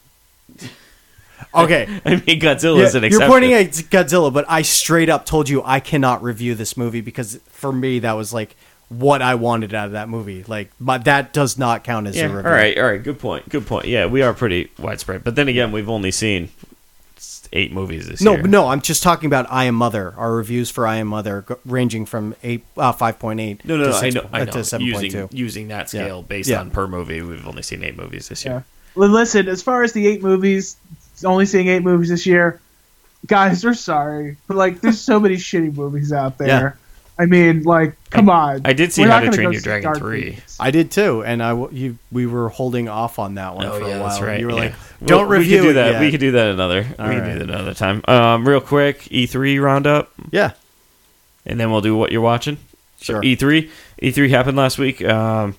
Okay. I mean, Godzilla Yeah, is an you're exception. pointing at Godzilla, but I straight up told you I cannot review this movie because for me that was like what I wanted out of that movie. Like, my, that does not count as Yeah. a All review. right. All right. Good point. Good point. Yeah, we are pretty widespread. But then again, we've only seen eight movies this No, year. no, I'm just talking about I Am Mother. Our reviews for I Am Mother go- ranging from eight, uh, five point eight No, no, to no. I six, know. I uh, know. to seven point two. Using using that scale based Yeah. on per movie, we've only seen eight movies this Yeah. year. Well, listen, as far as the eight movies, only seeing eight movies this year, guys, we're sorry, but like, there's so many shitty movies out there. Yeah. I mean, like, come on. I did see We're How not to gonna Train go Your see Dragon Dark three. Phoenix. I did too, and I w- you, we were holding off on that one Oh for a yeah, while. that's right. You were yeah. like, "Don't Well, review we could do it that. yet." We could do that another. All we right. could do that another time. Um, real quick, E three roundup, Yeah, and then we'll do what you're watching. sure. E three. E three happened last week. Um,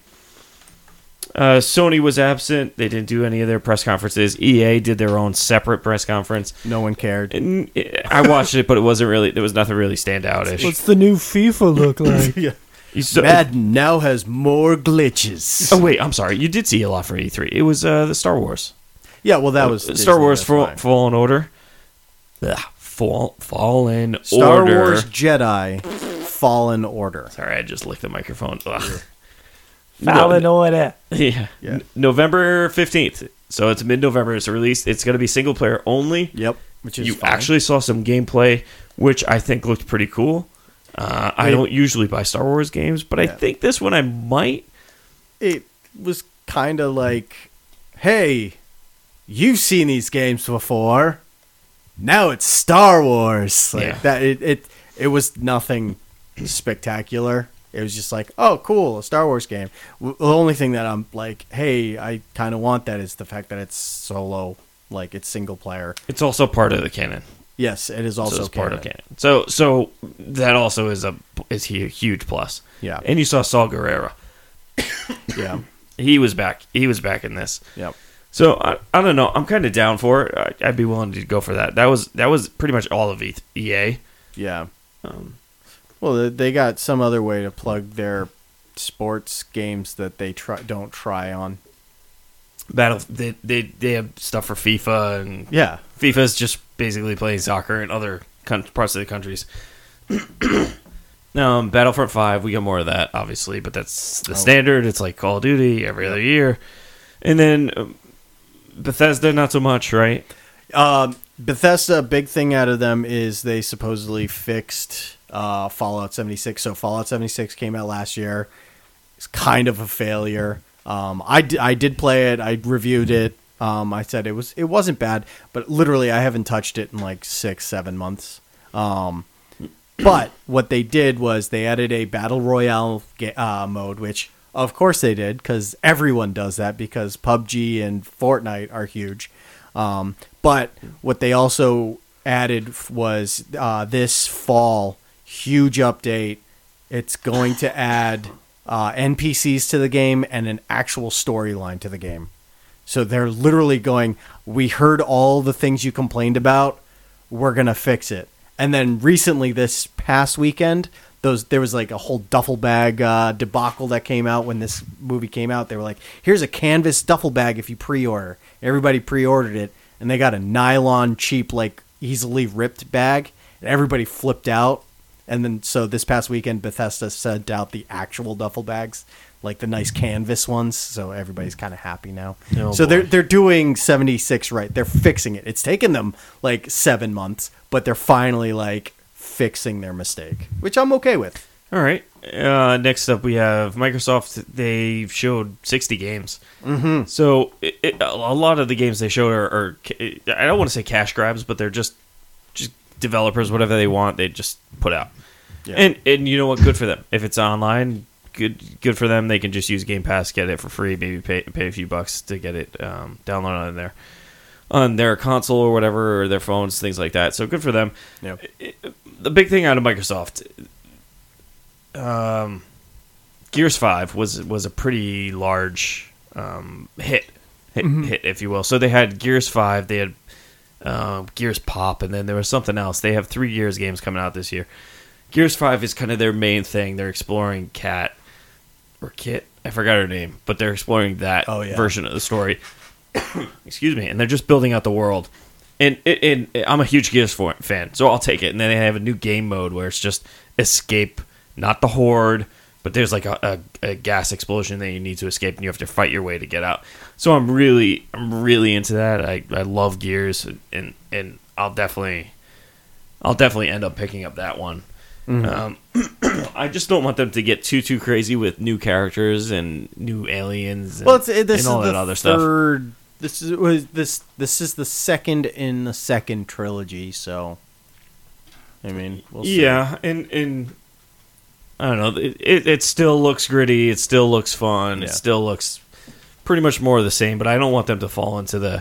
uh, Sony was absent. They didn't do any of their press conferences. E A did their own separate press conference. No one cared. And it- I watched it, but it wasn't really. There was nothing really standout-ish. What's the new FIFA look like? yeah. You saw- Madden now has more glitches. oh wait, I'm sorry. You did see a lot for E three. It was uh, the Star Wars. Yeah, well, that was Star Disney, Wars that's Fall, fine. Fallen Order. Ugh, Fall, Fallen Star Order. Wars Jedi Fallen Order. Sorry, I just licked the microphone. Ugh. Fallen No, Order. yeah. Yeah. N- November fifteenth. So it's mid-November. It's released. It's going to be single player only. Yep, which is You fine. actually saw some gameplay, which I think looked pretty cool. Uh, I Wait. don't usually buy Star Wars games, but I Yeah. think this one I might. It was kind of like, hey, you've seen these games before. Now it's Star Wars. Like Yeah. that. It, it it was nothing spectacular. It was just like, oh, cool, a Star Wars game. W- The only thing that I'm like, hey, I kind of want that is the fact that it's solo, like it's single player. It's also part of the canon. Yes, it is also so it's part of canon. canon. So so that also is a is a huge plus. Yeah. And you saw Saul Guerrero. Yeah, He was back. He was back in this. yep. So I, I don't know. I'm kind of down for it. I, I'd be willing to go for that. That was that was pretty much all of E- EA. Yeah. Um, Well, they- they got some other way to plug their sports games that they try don't try on. Battle. They, they they have stuff for FIFA, and Yeah. FIFA is just basically playing soccer in other con- parts of the countries. um, Battlefront five, we got more of that, obviously, but that's the Oh. standard. It's like Call of Duty every other year, and then um, Bethesda, not so much, right? Um, Bethesda, big thing out of them is they supposedly fixed uh, Fallout seventy-six. So Fallout seventy-six came out last year. It's kind of a failure. Um, I, d- I did play it. I reviewed it. Um, I said it was it wasn't bad, but literally I haven't touched it in like six, seven months. Um, but what they did was they added a battle royale ga- uh, mode, which of course they did because everyone does that because P U B G and Fortnite are huge. Um, but what they also added was uh, this fall, huge update. It's going to add uh, N P Cs to the game and an actual storyline to the game. So they're literally going, we heard all the things you complained about. We're going to fix it. And then recently, this past weekend, those there was like a whole duffel bag uh, debacle that came out when this movie came out. They were like, here's a canvas duffel bag if you pre-order. Everybody pre-ordered it, and they got a nylon, cheap, like easily ripped bag, and everybody flipped out. And then, so this past weekend, Bethesda sent out the actual duffel bags, like the nice canvas ones. So everybody's kind of happy now. Oh, so boy. they're they're doing seventy-six right. They're fixing it. It's taken them like seven months, but they're finally like fixing their mistake, which I'm okay with. All right. Uh, next up, we have Microsoft. They showed sixty games. Mm-hmm. So it, it, a lot of the games they showed are, are, I don't want to say cash grabs, but they're just just developers, whatever they want, they just put out. Yeah. And and you know what? Good for them. If it's online, good good for them. They can just use Game Pass, get it for free, maybe pay pay a few bucks to get it um, downloaded on there. On their console or whatever, or their phones, things like that. So good for them. Yep. It, it, the big thing out of Microsoft, um, Gears five was was a pretty large um, hit, hit, Mm-hmm. hit, if you will. So they had Gears five, they had uh, Gears Pop, and then there was something else. They have three Gears games coming out this year. Gears five is kind of their main thing. They're exploring Kat, or Kit, I forgot her name, but they're exploring that Oh, yeah. version of the story. Excuse me, and they're just building out the world. And, and, and I'm a huge Gears fan, so I'll take it. And then they have a new game mode where it's just escape, not the Horde, but there's like a, a, a gas explosion that you need to escape, and you have to fight your way to get out. So I'm really, I'm really into that. I, I love Gears, and and I'll definitely, I'll definitely end up picking up that one. Um, I just don't want them to get too too crazy with new characters and new aliens. And, Well, it's, it, this and all is that the other stuff. third. This is was this this is the second in the second trilogy. So, I mean, we'll see. Yeah, and and I don't know. It, it it still looks gritty. It still looks fun. Yeah. It still looks pretty much more of the same. But I don't want them to fall into the.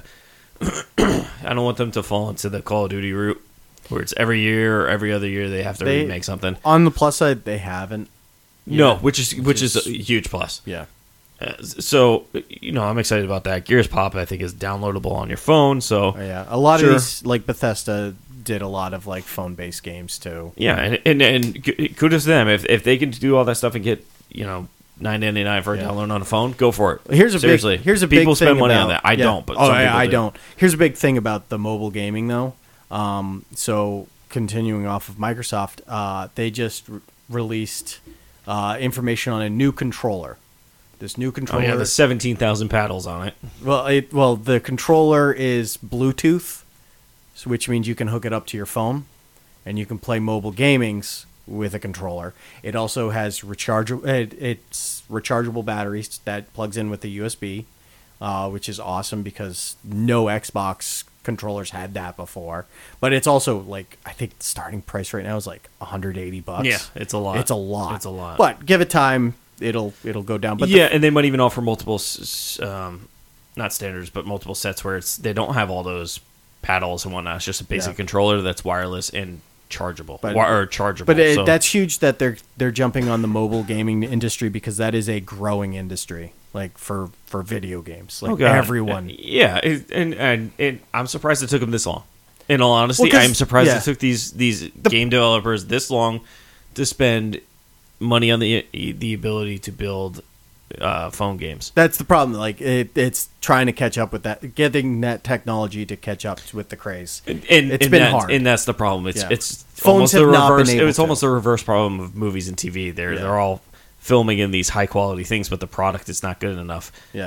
I don't want them to fall into the Call of Duty route, where it's every year or every other year they have to They- remake something. On the plus side, they haven't. No, Yeah. which is which is is- a huge plus. Yeah. Uh, so you know, I'm excited about that. Gears Pop, I think, is downloadable on your phone. So Oh, yeah. A lot Sure. of these, like Bethesda, did a lot of like phone-based games too. yeah, and and, and g- kudos to them if if they can do all that stuff and get you know nine ninety-nine for a Yeah. download on a phone, go for it. Here's a Seriously, big. Here's a big people spend thing money about, on that. I yeah. don't, but oh, some I, people I do. don't. Here's a big thing about the mobile gaming though. Um, so continuing off of Microsoft, uh, they just re- released uh, information on a new controller. This new Oh controller. yeah, the seventeen thousand paddles on it. Well, it, well, the controller is Bluetooth, so which means you can hook it up to your phone, and you can play mobile gamings with a controller. It also has rechargeable. It, it's rechargeable batteries that plugs in with the U S B, uh, which is awesome because no Xbox controllers had that before. But it's also like I think the starting price right now is like one hundred eighty bucks. Yeah, it's a lot. It's a lot. It's a lot. But give it time, it'll it'll go down. But the yeah, and they might even offer multiple, s- s- um, not standards, but multiple sets where it's they don't have all those paddles and whatnot. It's just a basic Yeah. controller that's wireless and chargeable, But- Wi- or chargeable. But it, so- that's huge that they're they're jumping on the mobile gaming industry because that is a growing industry, like for, for video games. Like Oh, God. everyone. Yeah, it, and, and and I'm surprised it took them this long. In all honesty, Well, 'cause- I'm surprised yeah. it took these these game developers this long to spend money on the the ability to build uh, phone games. That's the problem. Like it, it's trying to catch up with that, getting that technology to catch up with the craze. And, and It's and been that- hard. and that's the problem. It's Yeah. it's Phones almost have the not been reverse. able It's to. almost the reverse problem of movies and T V. They're Yeah. they're all filming in these high quality things, but the product is not good enough. Yeah.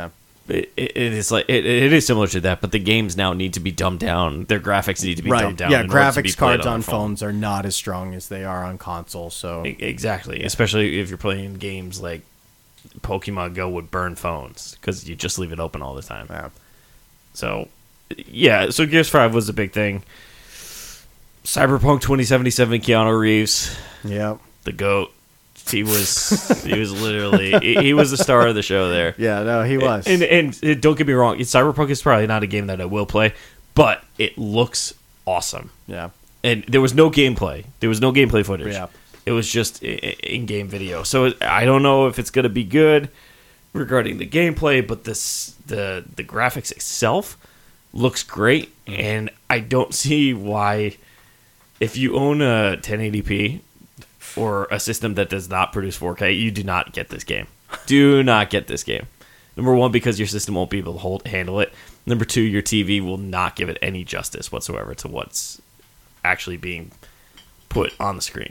it, it is like it, it is similar to that, but the games now need to be dumbed down. Their graphics need to be right. dumbed down. Yeah, in order to be graphics played cards on, on a phone. phones are not as strong as they are on consoles. So E- Exactly, especially if you're playing games like Pokemon Go would burn phones because you just leave it open all the time. yeah. So, yeah, so Gears five was a big thing. Cyberpunk twenty seventy-seven, Keanu Reeves, yeah. the GOAT. He was he was literally he, he was the star of the show there. Yeah, no, he was. And, and, and don't get me wrong, Cyberpunk is probably not a game that I will play, but it looks awesome. yeah. And there was no gameplay. There was no gameplay footage. Yeah. It was just i- i- in-game video. So I don't know if it's going to be good regarding the gameplay, but this the the graphics itself looks great, and I don't see why, if you own a ten eighty p or a system that does not produce four K, you do not get this game. Do not get this game. Number one, because your system won't be able to hold handle it. Number two, your T V will not give it any justice whatsoever to what's actually being put on the screen.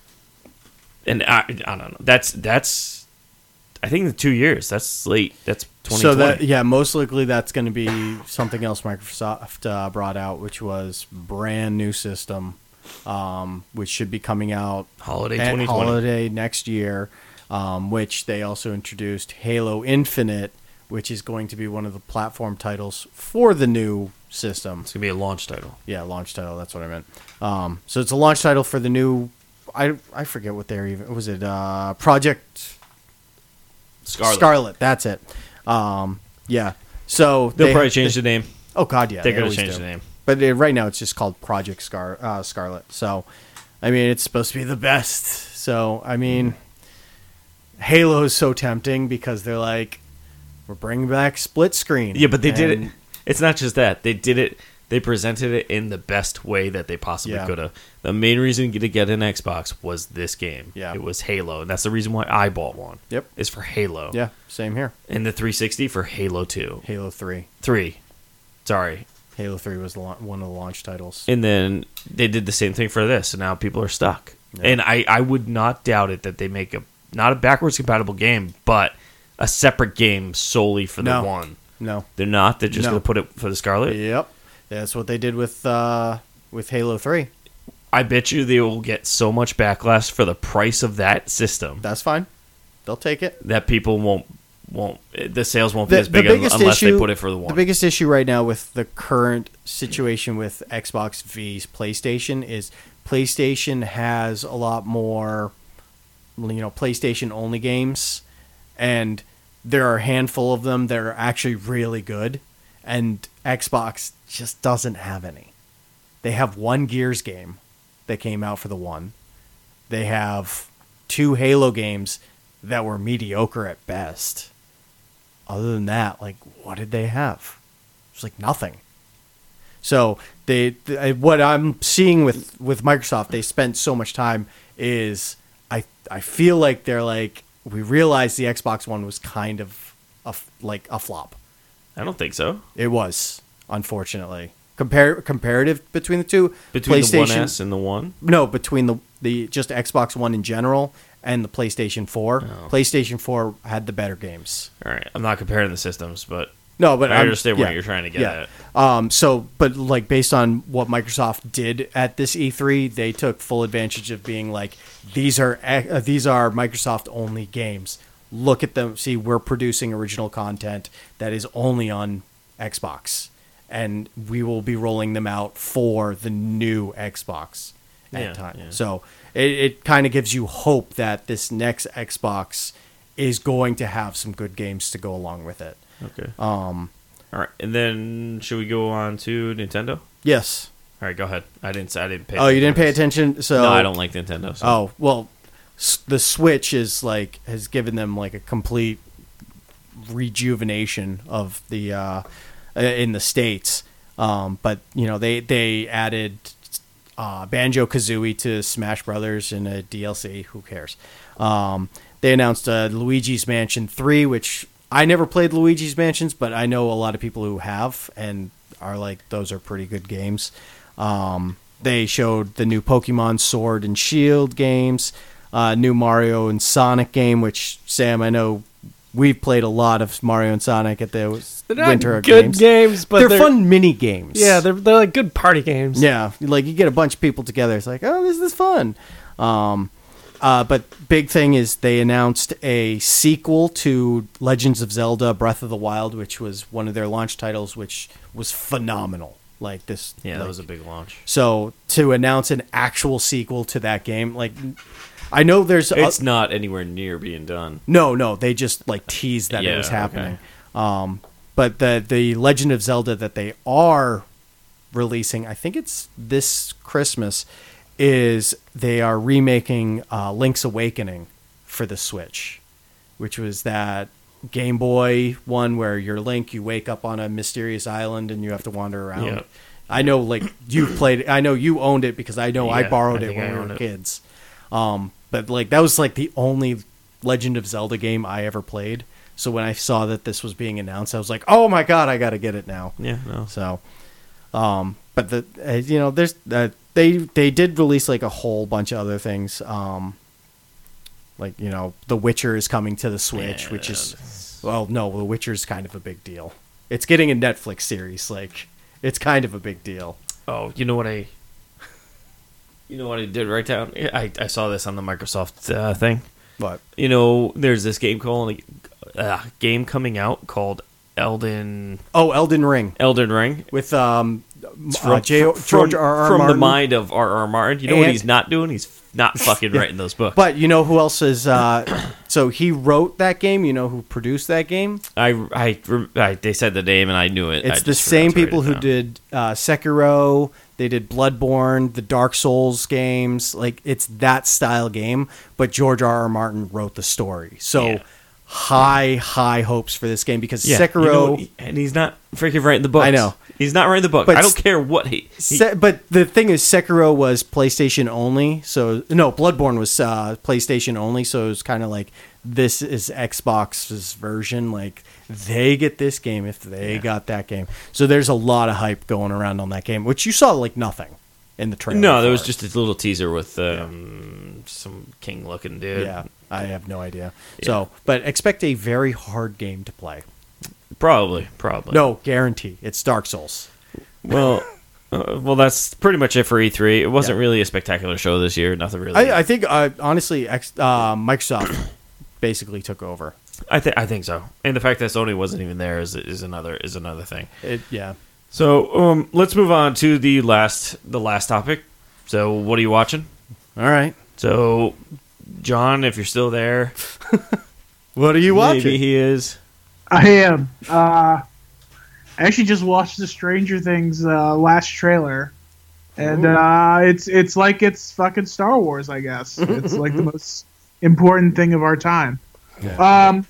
And I, I don't know. That's that's. I think the two years. That's late. That's twenty twenty. So that yeah, most likely that's going to be something else Microsoft uh, brought out, which was brand new system, um, which should be coming out Holiday at twenty twenty. holiday next year. Um, which they also introduced Halo Infinite, which is going to be one of the platform titles for the new system. It's gonna be a launch title. Yeah, launch title. That's what I meant. Um, so it's a launch title for the new. I I forget what they're even. Was it uh, Project Scarlet. Scarlet? That's it. Um, yeah. So They'll they- probably change they- the name. Oh God, yeah. They're they gonna always change do. the name. But uh, right now it's just called Project Scar uh, Scarlet. So, I mean, it's supposed to be the best. So, I mean, Halo is so tempting because they're like, we're bringing back split screen. Yeah, but they did it. And- It's not just that. They did it. They presented it in the best way that they possibly Yeah. could have. The main reason to get an Xbox was this game. Yeah. It was Halo, and that's the reason why I bought one. Yep. Is for Halo. Yeah, same here. And the three sixty for Halo two. Halo three. Three. Sorry. Halo three was the la- one of the launch titles. And then they did the same thing for this, and now people are stuck. And I, I would not doubt it that they make a not a backwards compatible game, but a separate game solely for the No. one. No. They're not. They're just No. going to put it for the Scarlet. Yep. That's what they did with uh, with Halo three. I bet you they will get so much backlash for the price of that system That's fine. They'll take it. that people won't won't the sales won't be The, as the big biggest unless issue, they put it for the one. The biggest issue right now with the current situation with Xbox vs PlayStation is PlayStation has a lot more, you know, PlayStation only games, and there are a handful of them that are actually really good, and Xbox just doesn't have any. They have one Gears game that came out for the one. They have two Halo games that were mediocre at best. Other than that, like, what did they have? It's like nothing. So they, they, what I'm seeing with, with Microsoft, they spent so much time is I I feel like they're like, we realized the Xbox One was kind of a, f- like a flop. I don't think so. It was, unfortunately. Compare comparative between the two, Between the one PlayStation- S and the one, no, between the the just Xbox One in general and the PlayStation four. Oh. PlayStation four had the better games. all right. I'm not comparing the systems, but No, but I I'm- understand what yeah, you're trying to get yeah. at. Um, so, but like based on what Microsoft did at this E three, they took full advantage of being like, these are uh, these are Microsoft only games. Look at them. See, we're producing original content that is only on Xbox, and we will be rolling them out for the new Xbox at Yeah, time. yeah. So it, it kind of gives you hope that this next Xbox is going to have some good games to go along with it. Okay. Um, All right. And then should we go on to Nintendo? yes. All right, go ahead. I didn't. I didn't pay. Oh, you didn't pay to this. attention. So No, I don't like Nintendo. So. Oh well, s- the Switch is like has given them like a complete rejuvenation of the uh, uh, in the States. Um, but you know they they added uh, Banjo Kazooie to Smash Brothers in a D L C. Who cares? Um, they announced uh, Luigi's Mansion three, which I never played Luigi's Mansions, but I know a lot of people who have and are like those are pretty good games. Um, they showed the new Pokemon Sword and Shield games, uh, new Mario and Sonic game, which Sam, I know we've played a lot of Mario and Sonic at the They're not Winter good games. games, but they're, they're, fun mini games. Yeah, they're they're like good party games. Yeah, like you get a bunch of people together. It's like, oh, this is fun. Um, uh, but big thing is they announced a sequel to Legends of Zelda: Breath of the Wild, which was one of their launch titles, which was phenomenal. Like this, Yeah, that like- was a big launch. So to announce an actual sequel to that game, like I know there's a- It's not anywhere near being done. no, no, they just like teased that it Yeah, was okay. happening. Um, but the the Legend of Zelda that they are releasing, I think it's this Christmas, is they are remaking uh, Link's Awakening for the Switch, which was that Game Boy one where you're Link, you wake up on a mysterious island and you have to wander around. Yeah. I know, like you played. I know you owned it because I know I Yeah, borrowed I it think when I we owned were it. kids. Um, but like that was like the only Legend of Zelda game I ever played. So when I saw that this was being announced, I was like, "Oh my god, I got to get it now." Yeah, no. So, um, but the uh, you know, there's uh, they they did release like a whole bunch of other things. Um, like you know, The Witcher is coming to the Switch, Yeah, which is well, no, The Witcher is kind of a big deal. It's getting a Netflix series, like it's kind of a big deal. Oh, you know what I... You know what I did write down? I, I saw this on the Microsoft uh, thing. But You know, there's this game called... Uh, game coming out called Elden... oh, Elden Ring Elden Ring. with um, From, uh, J- from, George R. R. from Martin. the mind of R. R. Martin. You know what And- he's not doing? He's not fucking writing those books. But you know who else is? Uh, so he wrote that game. You know who produced that game? I, I, I, they said the name and I knew it. I It's the just forgot same to write people it who down. did uh, Sekiro. They did Bloodborne, the Dark Souls games. Like it's that style game. But George R. R. Martin wrote the story. So Yeah. high, high hopes for this game because Yeah, Sekiro. you know, and he's not freaking writing the books. I know. He's not writing the book. But I don't s- care what he... he Se- but the thing is, Sekiro was PlayStation only. So no, Bloodborne was uh, PlayStation only. So it was kind of like this is Xbox's version. Like they get this game if they Yeah. got that game. So there's a lot of hype going around on that game, which you saw like nothing in the trailer. no, there for was it. just a little teaser with um, some king-looking dude. yeah. I have no idea. So, but expect a very hard game to play. Probably, probably. No guarantee. It's Dark Souls. Well, uh, well, that's pretty much it for E three. It wasn't Yeah. really a spectacular show this year. Nothing really. I, I think uh, honestly, X, uh, Microsoft basically took over. I think I think so. And the fact that Sony wasn't even there is is another is another thing. It, yeah. So um, let's move on to the last the last topic. So what are you watching? All right. So John, if you're still there, What are you watching? maybe he is. I am. Uh, I actually just watched the Stranger Things uh, last trailer, and uh, it's it's like it's fucking Star Wars. I guess it's like the most important thing of our time. Um.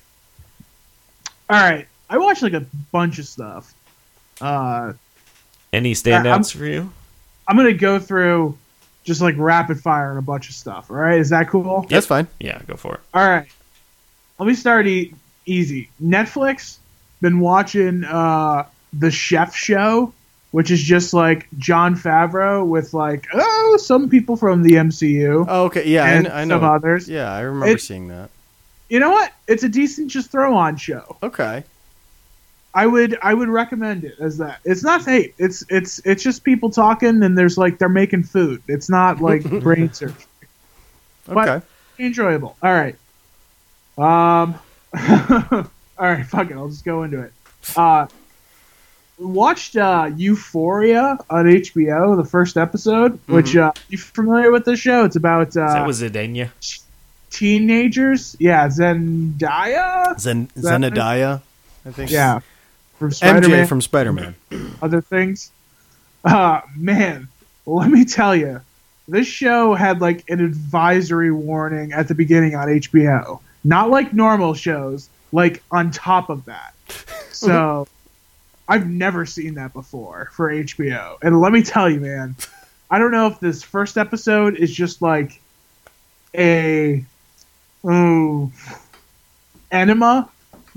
All right, I watched like a bunch of stuff. Uh, Any I'm- standouts for you? I'm gonna go through just like rapid fire on a bunch of stuff. All right, is that cool? That's fine. Yeah, go for it. All right. Let me start e- easy. Netflix, been watching uh, The Chef Show, which is just like Jon Favreau with like, oh, some people from the M C U. Oh, okay. Yeah, And I, I know. some others. Yeah, I remember It- seeing that. You know what? It's a decent just throw on show. Okay. I would I would recommend it as that. It's not hate. It's it's it's just people talking and there's like they're making food. It's not like brain surgery. But Okay. enjoyable. All right. Um. all right. Fuck it. I'll just go into it. Uh, watched uh, Euphoria on H B O, the first episode. Which uh, you familiar with this show? It's about Is that uh, was Zedania? teenagers. Yeah, Zendaya. Zen- that- Zenadiah, I think. Yeah, from M Spider-Man. J from Spider-Man. Other things. Uh, man, let me tell you, this show had like an advisory warning at the beginning on H B O. Not like normal shows, like on top of that. So, I've never seen that before for H B O. And let me tell you, man, I don't know if this first episode is just like a oh, enema,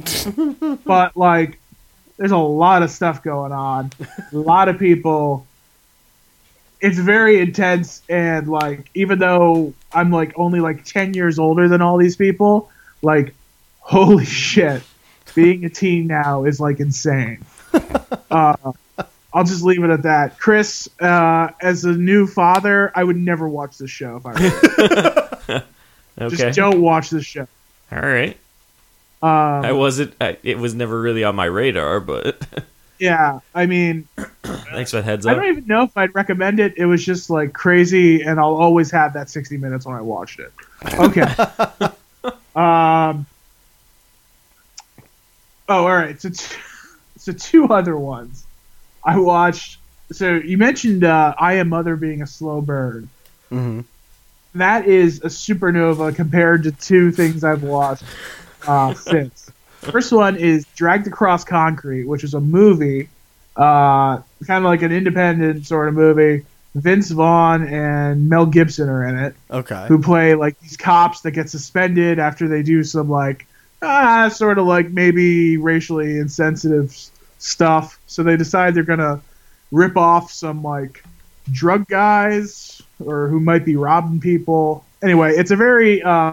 but like there's a lot of stuff going on. A lot of people. It's very intense, and like even though I'm like only like ten years older than all these people, like holy shit, being a teen now is like insane. Uh, I'll just leave it at that. Chris, uh, as a new father, I would never watch this show if I were you. Okay. Just don't watch this show. All right. Um, I wasn't. I, it was never really on my radar, but yeah, I mean, thanks for the heads I up. don't even know if I'd recommend it. It was just like crazy, and I'll always have that sixty minutes when I watched it. Okay. um. Oh, all right. So, t- so two other ones I watched. So you mentioned uh, I Am Mother being a slow burn. Mm-hmm. That is a supernova compared to two things I've watched uh, since. First one is Dragged Across Concrete, which is a movie, uh, kind of like an independent sort of movie. Vince Vaughn and Mel Gibson are in it, Okay. who play like these cops that get suspended after they do some like ah, sort of like maybe racially insensitive s- stuff. So they decide they're gonna rip off some like drug guys or who might be robbing people. Anyway, it's a very uh,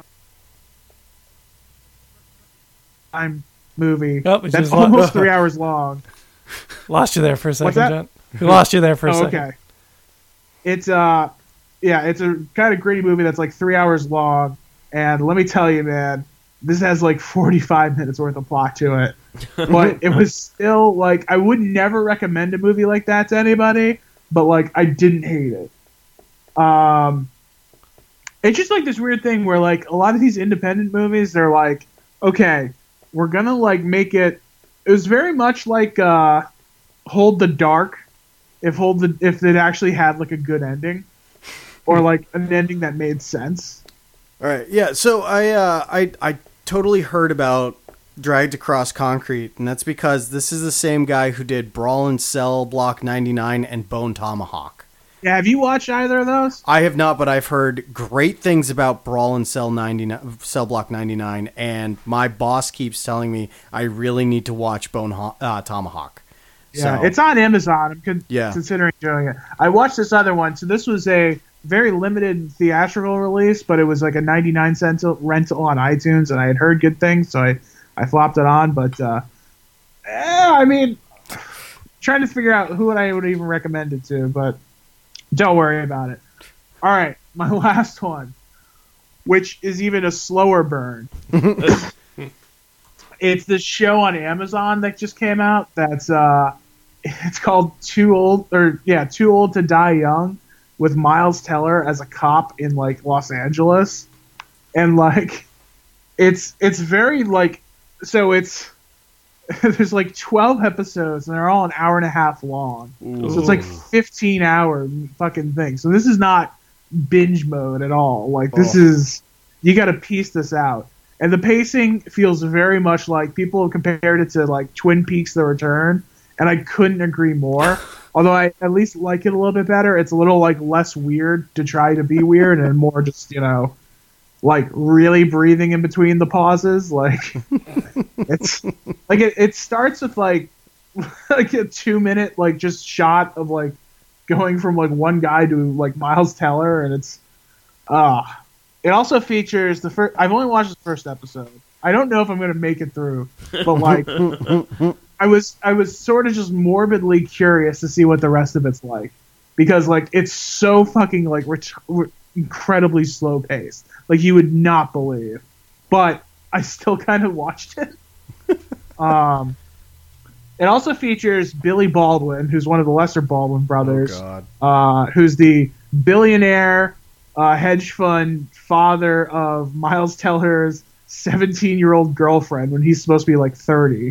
time movie Oh, we that's just lo- almost three hours long. Lost you there for a second, that? John. We lost you there for a Oh, second. okay. It's uh, yeah, it's a kind of gritty movie that's like three hours long, and let me tell you, man, this has like forty-five minutes worth of plot to it. But it was still like I would never recommend a movie like that to anybody, but like I didn't hate it. Um, it's just like this weird thing where like a lot of these independent movies, they're like, okay, we're gonna like make it. It was very much like uh, Hold the Dark. If hold the if it actually had like a good ending, or like an ending that made sense. All right. Yeah. So I, uh, I, I totally heard about Dragged Across Concrete, and that's because this is the same guy who did Brawl in Cell Block ninety-nine and Bone Tomahawk. Yeah, have you watched either of those? I have not, but I've heard great things about Brawl in Cell ninety-nine, Cell Block ninety-nine, and my boss keeps telling me I really need to watch Bone Ho- uh, Tomahawk. Yeah, So- it's on Amazon. I'm con- Yeah. considering doing it. I watched this other one. So this was a very limited theatrical release, but it was like a ninety-nine cent rental on iTunes, and I had heard good things, so I, I flopped it on. But uh, eh, I mean, trying to figure out who I would even recommend it to, but don't worry about it. All right, my last one, which is even a slower burn. It's this show on Amazon that just came out. That's uh, it's called Too Old or yeah, Too Old to Die Young, with Miles Teller as a cop in like Los Angeles, and like it's it's very like so it's there's like twelve episodes and they're all an hour and a half long. So it's like fifteen hour fucking thing. So this is not binge mode at all. Like this Oh. is you got to piece this out. And the pacing feels very much like people have compared it to like Twin Peaks: The Return, and I couldn't agree more. Although I at least like it a little bit better. It's a little like less weird to try to be weird and more just, you know, like really breathing in between the pauses. Like it's like it, it starts with like like a two minute like just shot of like going from like one guy to like Miles Teller, and it's uh it also features the first. I've only watched the first episode. I don't know if I'm going to make it through, but like, I was, I was sort of just morbidly curious to see what the rest of it's like, because like it's so fucking like ret- re- incredibly slow paced, like you would not believe. But I still kind of watched it. um, it also features Billy Baldwin, who's one of the lesser Baldwin brothers, Oh, uh, who's the billionaire. Uh, hedge fund father of Miles Teller's seventeen-year-old girlfriend when he's supposed to be like thirty.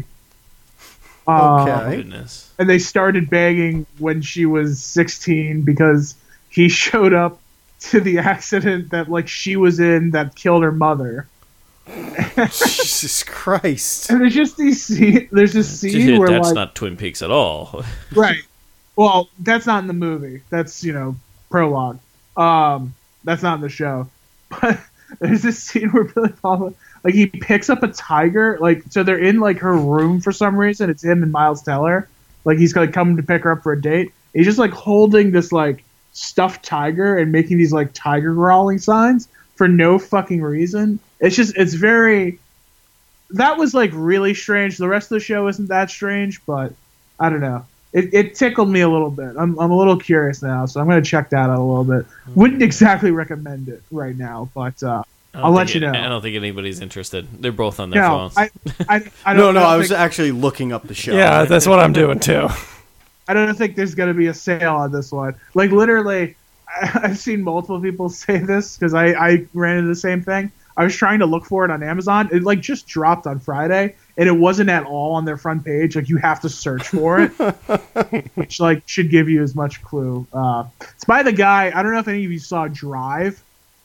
Um, Okay. Goodness. and they started banging when she was sixteen because he showed up to the accident that like she was in that killed her mother. Jesus Christ. And there's just these scene, there's this scene Shit, where that's like not Twin Peaks at all. right. Well, that's not in the movie. That's, you know, prologue. Um, that's not in the show. But there's this scene where Billy Baldwin, like, he picks up a tiger. Like, so they're in, like, her room for some reason. It's him and Miles Teller. Like, he's, like, coming to pick her up for a date. He's just, like, holding this, like, stuffed tiger and making these, like, tiger growling signs for no fucking reason. It's just, it's very... that was like really strange. The rest of the show isn't that strange, but I don't know. It, it tickled me a little bit. I'm I'm a little curious now, so I'm gonna check that out a little bit. Wouldn't exactly recommend it right now, but uh, I don't I'll let think you it- know. I don't think anybody's interested. They're both on their No, phones. I, I, I don't, No, no, I, don't I was think, actually looking up the show. Yeah, that's what I'm doing too. I don't think there's gonna be a sale on this one. Like literally, I, I've seen multiple people say this because I, I ran into the same thing. I was trying to look for it on Amazon. It like just dropped on Friday, and it wasn't at all on their front page. Like you have to search for it, which like should give you as much clue. Uh, it's by the guy. I don't know if any of you saw Drive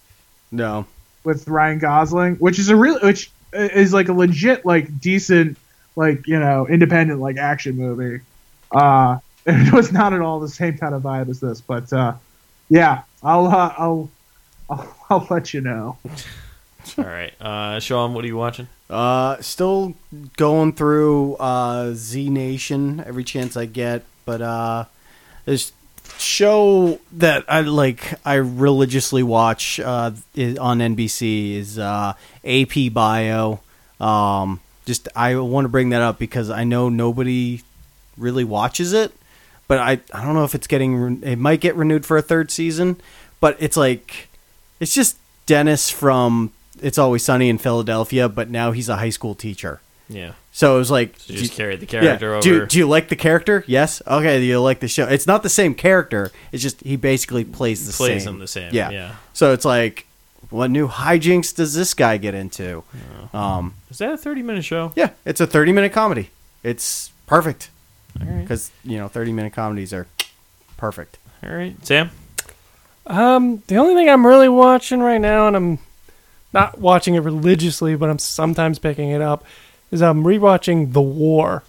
No. with Ryan Gosling, which is a real, which is like a legit, like decent, like you know, independent like action movie. Uh, it was not at all the same kind of vibe as this, but uh, yeah, I'll, uh, I'll, I'll, I'll let you know. All right, uh, Sean, what are you watching? Uh, still going through uh, Z Nation every chance I get, but uh, this show that I like, I religiously watch uh, is on N B C is uh, A P Bio. Um, just I want to bring that up because I know nobody really watches it, but I I don't know if it's getting re- it might get renewed for a third season, but it's like it's just Dennis from It's Always Sunny in Philadelphia, but now he's a high school teacher. Yeah, So it was like, so you just do- carried the character yeah, over. Do, do you like the character? Yes. Okay. Do you like the show? It's not the same character. It's just he basically plays the Plays same. him the same, Yeah. yeah. So it's like, what new hijinks does this guy get into? Um, Is that a thirty-minute show? yeah, it's a thirty-minute comedy. It's perfect All right, because you know thirty-minute comedies are perfect. all right, Sam. Um, the only thing I'm really watching right now, and I'm not watching it religiously, but I'm sometimes picking it up, is I'm rewatching The War,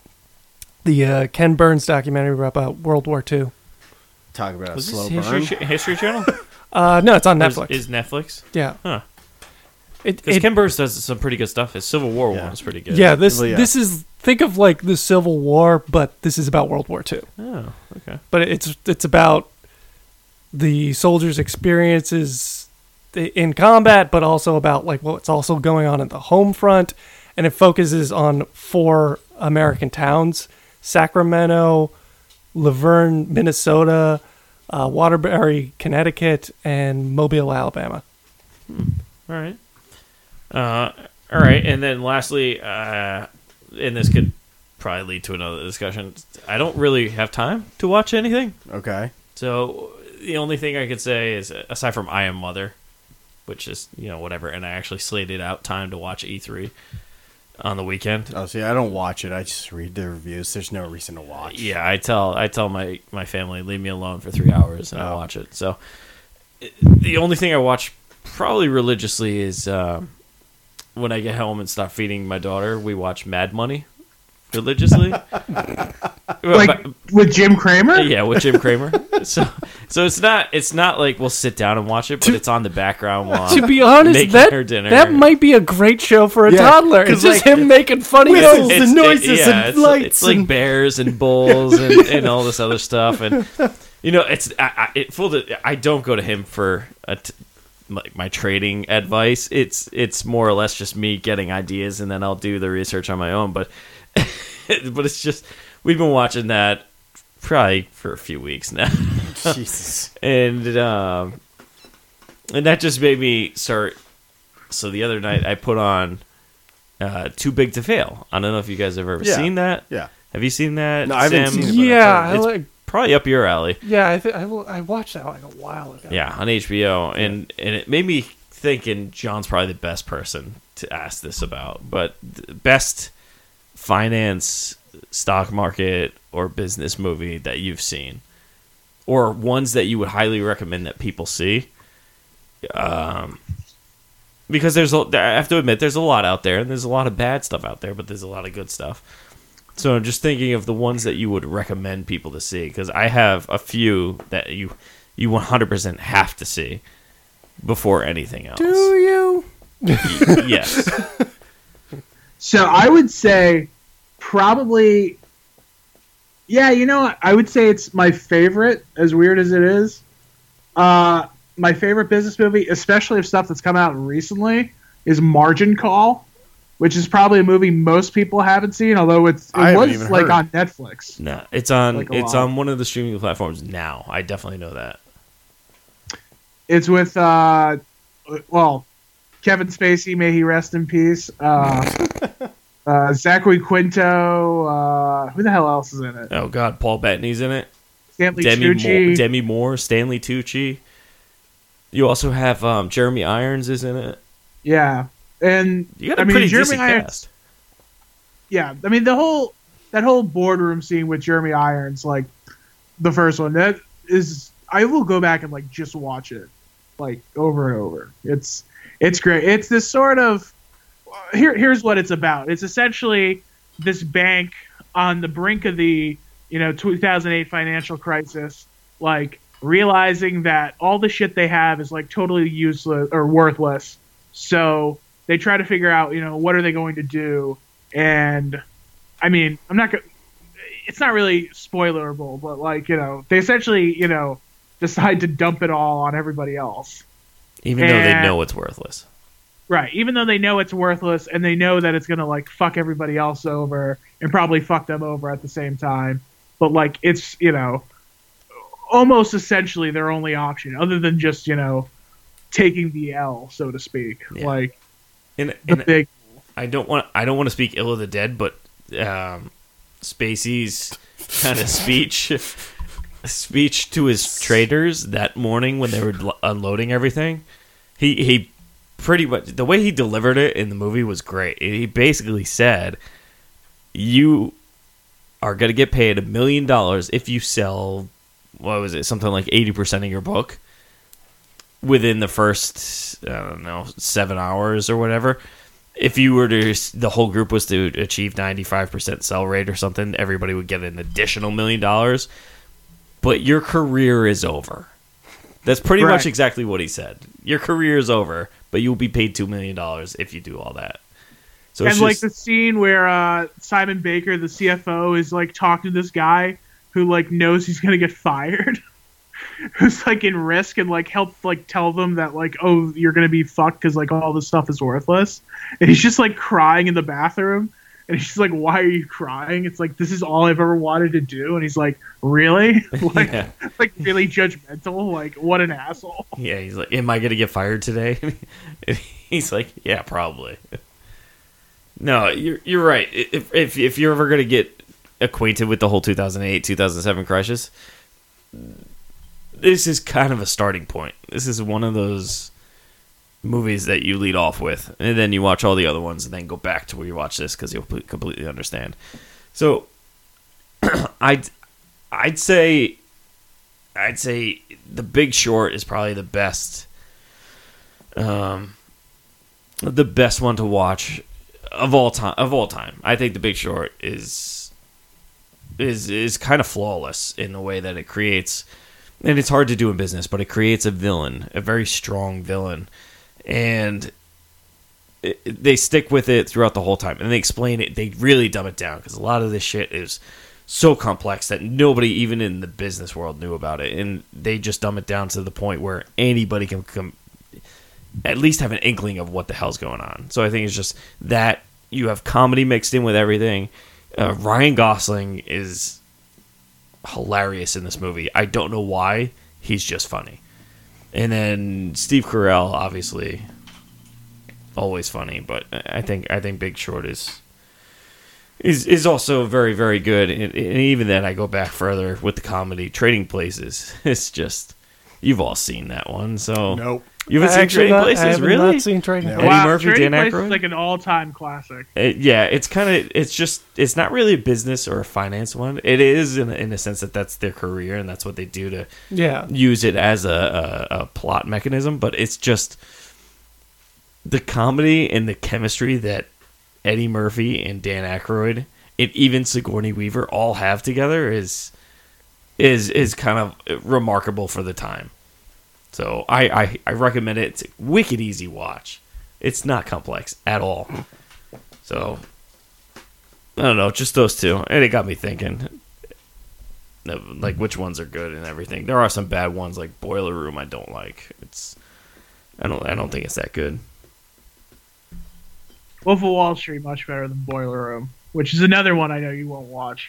the uh, Ken Burns documentary about World War Two. Talk about a Was slow this burn. History, Ch- History Channel? Uh, no, it's on Is- Netflix. Is, Netflix? yeah, Huh. it, Because it- Ken Burns does some pretty good stuff. His Civil War Yeah. one is pretty good. yeah. This Well, yeah. this is think of like the Civil War, but this is about World War Two. Oh, okay. But it's it's about the soldiers' experiences in combat, but also about like what's also going on at the home front, and it focuses on four American towns: Sacramento, Laverne, Minnesota, uh, Waterbury, Connecticut, and Mobile, Alabama. All right. Uh, all right, and then lastly, uh, and this could probably lead to another discussion. I don't really have time to watch anything, Okay. so the only thing I could say is, aside from I Am Mother, which is you know whatever, and I actually slated out time to watch E three on the weekend. Oh, see, I don't watch it. I just read the reviews. There's no reason to watch. Yeah, I tell I tell my, my family leave me alone for three hours and I Oh. watch it. So it, the only thing I watch probably religiously is um, when I get home and stop feeding my daughter. We watch Mad Money religiously. Like with Jim Kramer. yeah, with Jim Kramer. So so it's not it's not like we'll sit down and watch it, but it's on the background while To I'm be honest, making that her dinner. that might be a great show for a Yeah, toddler. It's 'cause, just like, him making funny whistles noises. and noises yeah, and it's, lights It's like and- bears and bulls and, and all this other stuff, and you know, it's I, I, it full. To, I don't go to him for a t- like my trading advice. It's it's more or less just me getting ideas, and then I'll do the research on my own. But but it's just we've been watching that probably for a few weeks now. Jesus. and um, and that just made me start. So the other night I put on uh, Too Big to Fail. I don't know if you guys have ever Yeah. seen that. Yeah. Have you seen that? No, I haven't Sam? seen it. but I've Yeah, heard I It's like. probably up your alley. Yeah, I th- I, will- I watched that like a while ago. Yeah, on H B O, and and it made me think. And John's probably the best person to ask this about, but the best finance, stock market, or business movie that you've seen, or ones that you would highly recommend that people see. Um, because there's a, I have to admit there's a lot out there, and there's a lot of bad stuff out there, but there's a lot of good stuff. So I'm just thinking of the ones that you would recommend people to see, because I have a few that you you one hundred percent have to see before anything else. Do you? Y- yes. So I would say probably, yeah, you know, what? I would say it's my favorite, as weird as it is. Uh, my favorite business movie, especially of stuff that's come out recently, is Margin Call. which is probably a movie most people haven't seen, although it's I it haven't was even like heard. on Netflix. No, it's on Like a it's lot. on one of the streaming platforms now. I definitely know that. It's with uh, well, Kevin Spacey, may he rest in peace. Uh, uh, Zachary Quinto. Uh, who the hell else is in it? Oh God, Paul Bettany's in it. Stanley Demi Tucci. Moore, Demi Moore, Stanley Tucci. You also have um, Jeremy Irons is in it. Yeah, and You got a I mean pretty Jeremy decent Irons. cast. Yeah, I mean the whole that whole boardroom scene with Jeremy Irons, like the first one, that is I will go back and like just watch it, like over and over. It's it's great. It's this sort of here. Here's what it's about. It's essentially this bank on the brink of the you know two thousand eight financial crisis, like realizing that all the shit they have is like totally useless or worthless. So they try to figure out, you know, what are they going to do? And I mean, I'm not going it's not really spoilerable, but like, you know, they essentially, you know, decide to dump it all on everybody else. Even though they And- know it's worthless. Right. Even though they know it's worthless and they know that it's going to like fuck everybody else over and probably fuck them over at the same time. But like, it's, you know, almost essentially their only option other than just, you know, taking the L, so to speak. Yeah. Like And, the and big, I don't want I don't want to speak ill of the dead, but um, Spacey's kind of speech speech to his traders that morning when they were l- unloading everything, he he pretty much the way he delivered it in the movie was great. He basically said, "You are going to get paid a million dollars if you sell what was it something like eighty percent of your book within the first I don't know seven hours or whatever." If you were to, the whole group was to achieve ninety-five percent sell rate or something, everybody would get an additional million dollars. But your career is over. That's pretty Correct. much exactly what he said. Your career is over, but you'll be paid two million dollars if you do all that. So and it's like just, the scene where uh, Simon Baker, the C F O, is like talking to this guy who like knows he's gonna get fired, who's like in risk and like help like tell them that like, oh, you're gonna be fucked because like all this stuff is worthless, and he's just like crying in the bathroom, and he's just like, why are you crying? It's like, this is all I've ever wanted to do, and he's like, really? like Yeah. like really judgmental, like what an asshole. yeah, he's like, am I going to get fired today? He's like, yeah, probably. No, you're you're right. If if, if you're ever going to get acquainted with the whole two thousand eight, two thousand seven crisis, this is kind of a starting point. This is one of those movies that you lead off with, and then you watch all the other ones, and then go back to where you watch this because you'll ple- completely understand. So, I'd I'd say I'd say The Big Short is probably the best, um, the best one to watch of all time. Of all time, I think The Big Short is is is kind of flawless in the way that it creates. And it's hard to do in business, but it creates a villain, a very strong villain. And it, they stick with it throughout the whole time. And they explain it. They really dumb it down because a lot of this shit is so complex that nobody, even in the business world, knew about it. And they just dumb it down to the point where anybody can come, at least have an inkling of what the hell's going on. So I think it's just that you have comedy mixed in with everything. Uh, Ryan Gosling is hilarious in this movie. I don't know why. He's just funny. And then Steve Carell, obviously, always funny. But I think I think Big Short is is is also very very good. And, and even then, I go back further with the comedy. Trading Places. It's just you've all seen that one. So Nope. you haven't seen Actually, Trading not- I Places, have really? not seen Trading No. Places. Eddie Murphy, Trading Dan Places Aykroyd? is like an all-time classic. It, yeah, it's kind of it's just it's not really a business or a finance one. It is in a, in a sense that that's their career and that's what they do to Yeah. use it as a, a, a plot mechanism. But it's just the comedy and the chemistry that Eddie Murphy and Dan Aykroyd and even Sigourney Weaver all have together is is is kind of remarkable for the time. So I, I, I recommend it. It's a wicked easy watch. It's not complex at all. So I don't know, just those two, and it got me thinking, like which ones are good and everything. There are some bad ones, like Boiler Room. I don't like. It's I don't I don't think it's that good. Wolf of Wall Street much better than Boiler Room, which is another one I know you won't watch.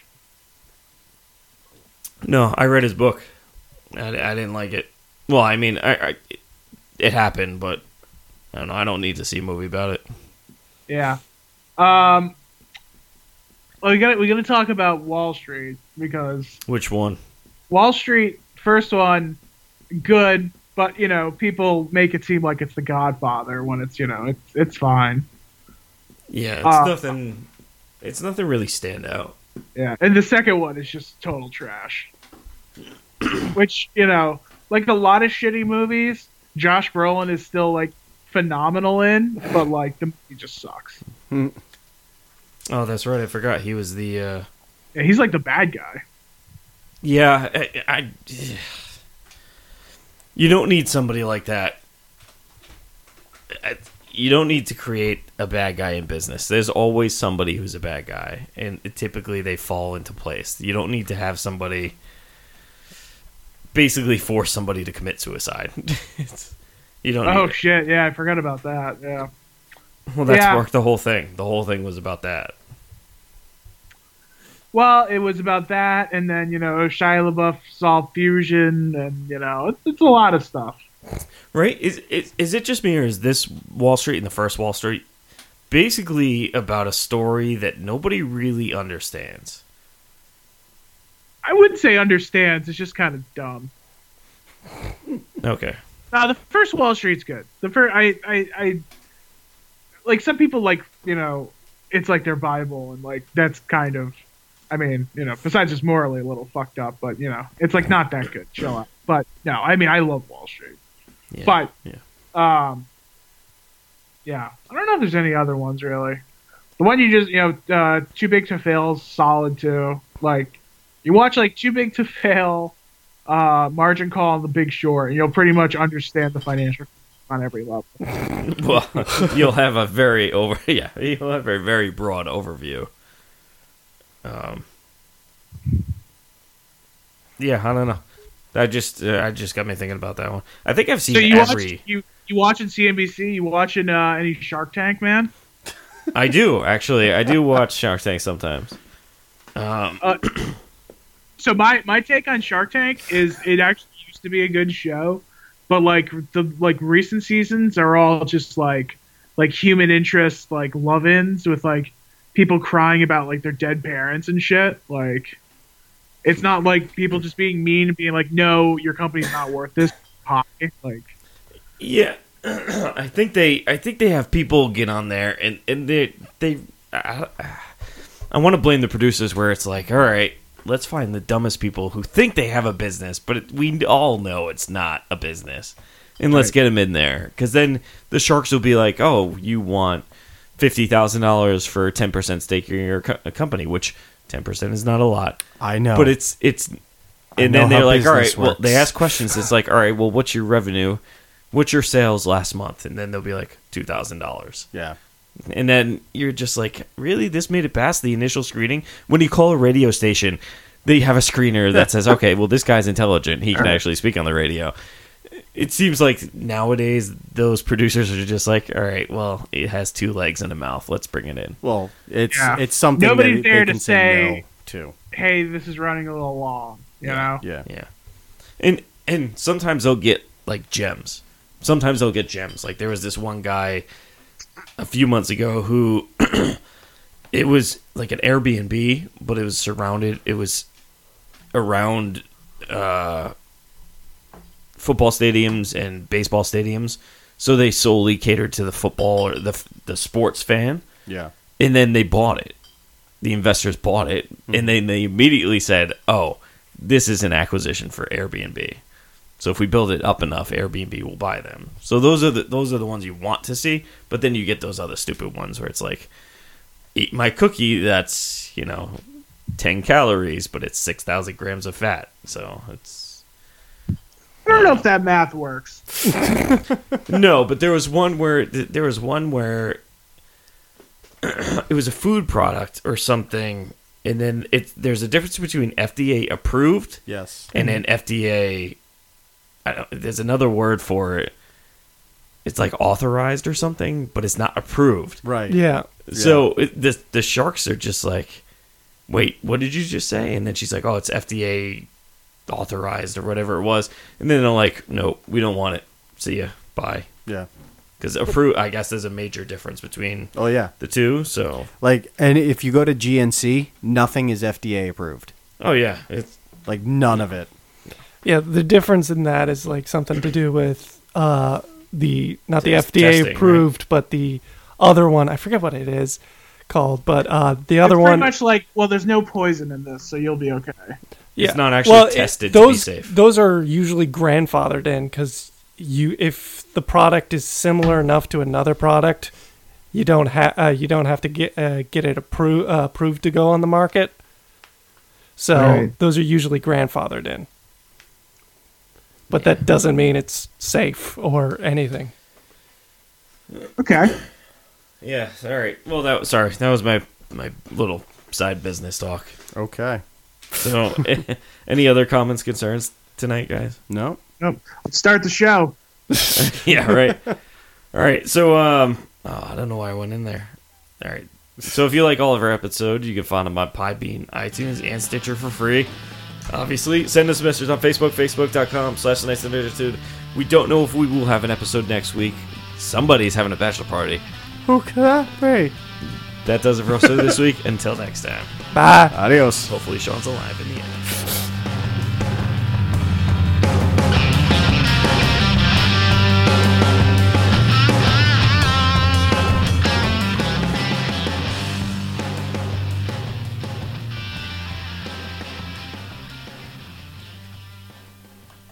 No, I read his book. I, I didn't like it. Well, I mean, I, I it happened, but I don't know. I don't need to see a movie about it. Yeah. Um. Well, we got we got to talk about Wall Street because Which one? Wall Street, first one, good, but you know people make it seem like it's The Godfather when it's you know it's it's fine. Yeah, it's Uh, nothing. It's nothing really stand out. Yeah, and the second one is just total trash. Which you know, like a lot of shitty movies, Josh Brolin is still like phenomenal in, but like the movie just sucks. Oh, that's right. I forgot he was the. Uh... Yeah, he's like the bad guy. Yeah, I, I. You don't need somebody like that. I- You don't need to create a bad guy in business. There's always somebody who's a bad guy, and typically they fall into place. You don't need to have somebody basically force somebody to commit suicide. It's, you don't. Oh need it. shit! Yeah, I forgot about that. Yeah. Well, that's Yeah. worked the whole thing. The whole thing was about that. Well, it was about that, and then you know Shia LaBeouf solved fusion, and you know it's, it's a lot of stuff. Right? Is, is is it just me, or is this Wall Street and the first Wall Street basically about a story that nobody really understands? I wouldn't say understands. It's just kind of dumb. Okay. Uh, the first Wall Street's good. The first, I, I, I, like some people like you know, it's like their Bible, and like that's kind of, I mean, you know, besides just morally a little fucked up, but you know, it's like not that good. Chill out. But no, I mean, I love Wall Street. Yeah. But, yeah. um, yeah, I don't know if there's any other ones really. The one you just, you know, uh, Too Big to Fail's solid too. Like, you watch like Too Big to Fail, uh, Margin Call, and The Big Short, and you'll pretty much understand the financial on every level. Well, you'll have a very over yeah, you'll have a very broad overview. Um. Yeah, I don't know. That just uh, I just got me thinking about that one. I think I've seen So you every. watch you you watching C N B C? You watching uh, any Shark Tank, man? I do actually. I do watch Shark Tank sometimes. Um. Uh, so my my take on Shark Tank is it actually used to be a good show, but like the like recent seasons are all just like like human interest like love-ins with like people crying about like their dead parents and shit. Like it's not like people just being mean and being like, no, your company's not worth this. Hi. Like Yeah, I think they. I think they have people get on there, and and they they. I, I want to blame the producers, where it's like, all right, let's find the dumbest people who think they have a business, but it, we all know it's not a business, and let's get them in there, because then the sharks will be like, oh, you want fifty thousand dollars for ten percent stake in your co- company, which ten percent is not a lot. I know, but it's it's. And know then they're how like, all right, business well, works. they ask questions. It's like, all right, well, what's your revenue? What's your sales last month? And then they'll be like, two thousand dollars. yeah. And then you're just like, really? This made it past the initial screening? When you call a radio station, they have a screener that says, okay, well, this guy's intelligent. He can actually speak on the radio. It seems like nowadays those producers are just like, all right, well, it has two legs and a mouth. Let's bring it in. Well, it's Yeah. it's something Nobody's that they there can to say, say- no to. hey, this is running a little long. You know. Yeah. Yeah. And and sometimes they'll get like gems. Sometimes they'll get gems. Like there was this one guy a few months ago who it was like an Airbnb, but it was surrounded it was around uh, football stadiums and baseball stadiums. So they solely catered to the football or the the sports fan. Yeah. And then they bought it. The investors bought it, and then they immediately said, "Oh, this is an acquisition for Airbnb. So if we build it up enough, Airbnb will buy them." So those are the those are the ones you want to see, but then you get those other stupid ones where it's like, "Eat my cookie that's, you know, ten calories, but it's six thousand grams of fat." So it's I don't know if that math works. no, but there was one where there was one where it was a food product or something, and then it there's a difference between F D A approved Yes. and then F D A. I don't, there's another word for it. it's like authorized or something, but it's not approved. Right. Yeah. So it, the the sharks are just like, wait, what did you just say? And then she's like, oh, it's F D A authorized or whatever it was. And then they're like, no, we don't want it. See ya. Bye. Yeah. Because approved, I guess there's a major difference between Oh yeah. the two. So, Like, and if you go to G N C, nothing is F D A approved. oh yeah, it's Like none of it. Yeah, the difference in that is like something to do with uh, the not the It's F D A testing, approved, but the other one. I forget what it is called, but uh, the other it's one. pretty much like, well, there's no poison in this, so you'll be okay. Yeah. It's not actually it- tested to those, be safe. Those are usually grandfathered in because you, if the product is similar enough to another product, you don't have uh, you don't have to get uh, get it appro- uh, approved to go on the market. So Right. those are usually grandfathered in. But that doesn't mean it's safe or anything. Okay. Yeah. All right. Well, that was, sorry. That was my my little side business talk. Okay. So, any other comments, concerns tonight, guys? No. Nope. Let's start the show. Yeah. Right. All right. So, um, oh, I don't know why I went in there. All right. So, if you like all of our episodes, you can find them on Podbean, iTunes, and Stitcher for free. Obviously, send us a message on Facebook, facebook.com slash the Nights of Nerditude. We don't know if we will have an episode next week. Somebody's having a bachelor party. Who could that be? That does it for us this week. Until next time. Bye. Adios. Hopefully Sean's alive in the end.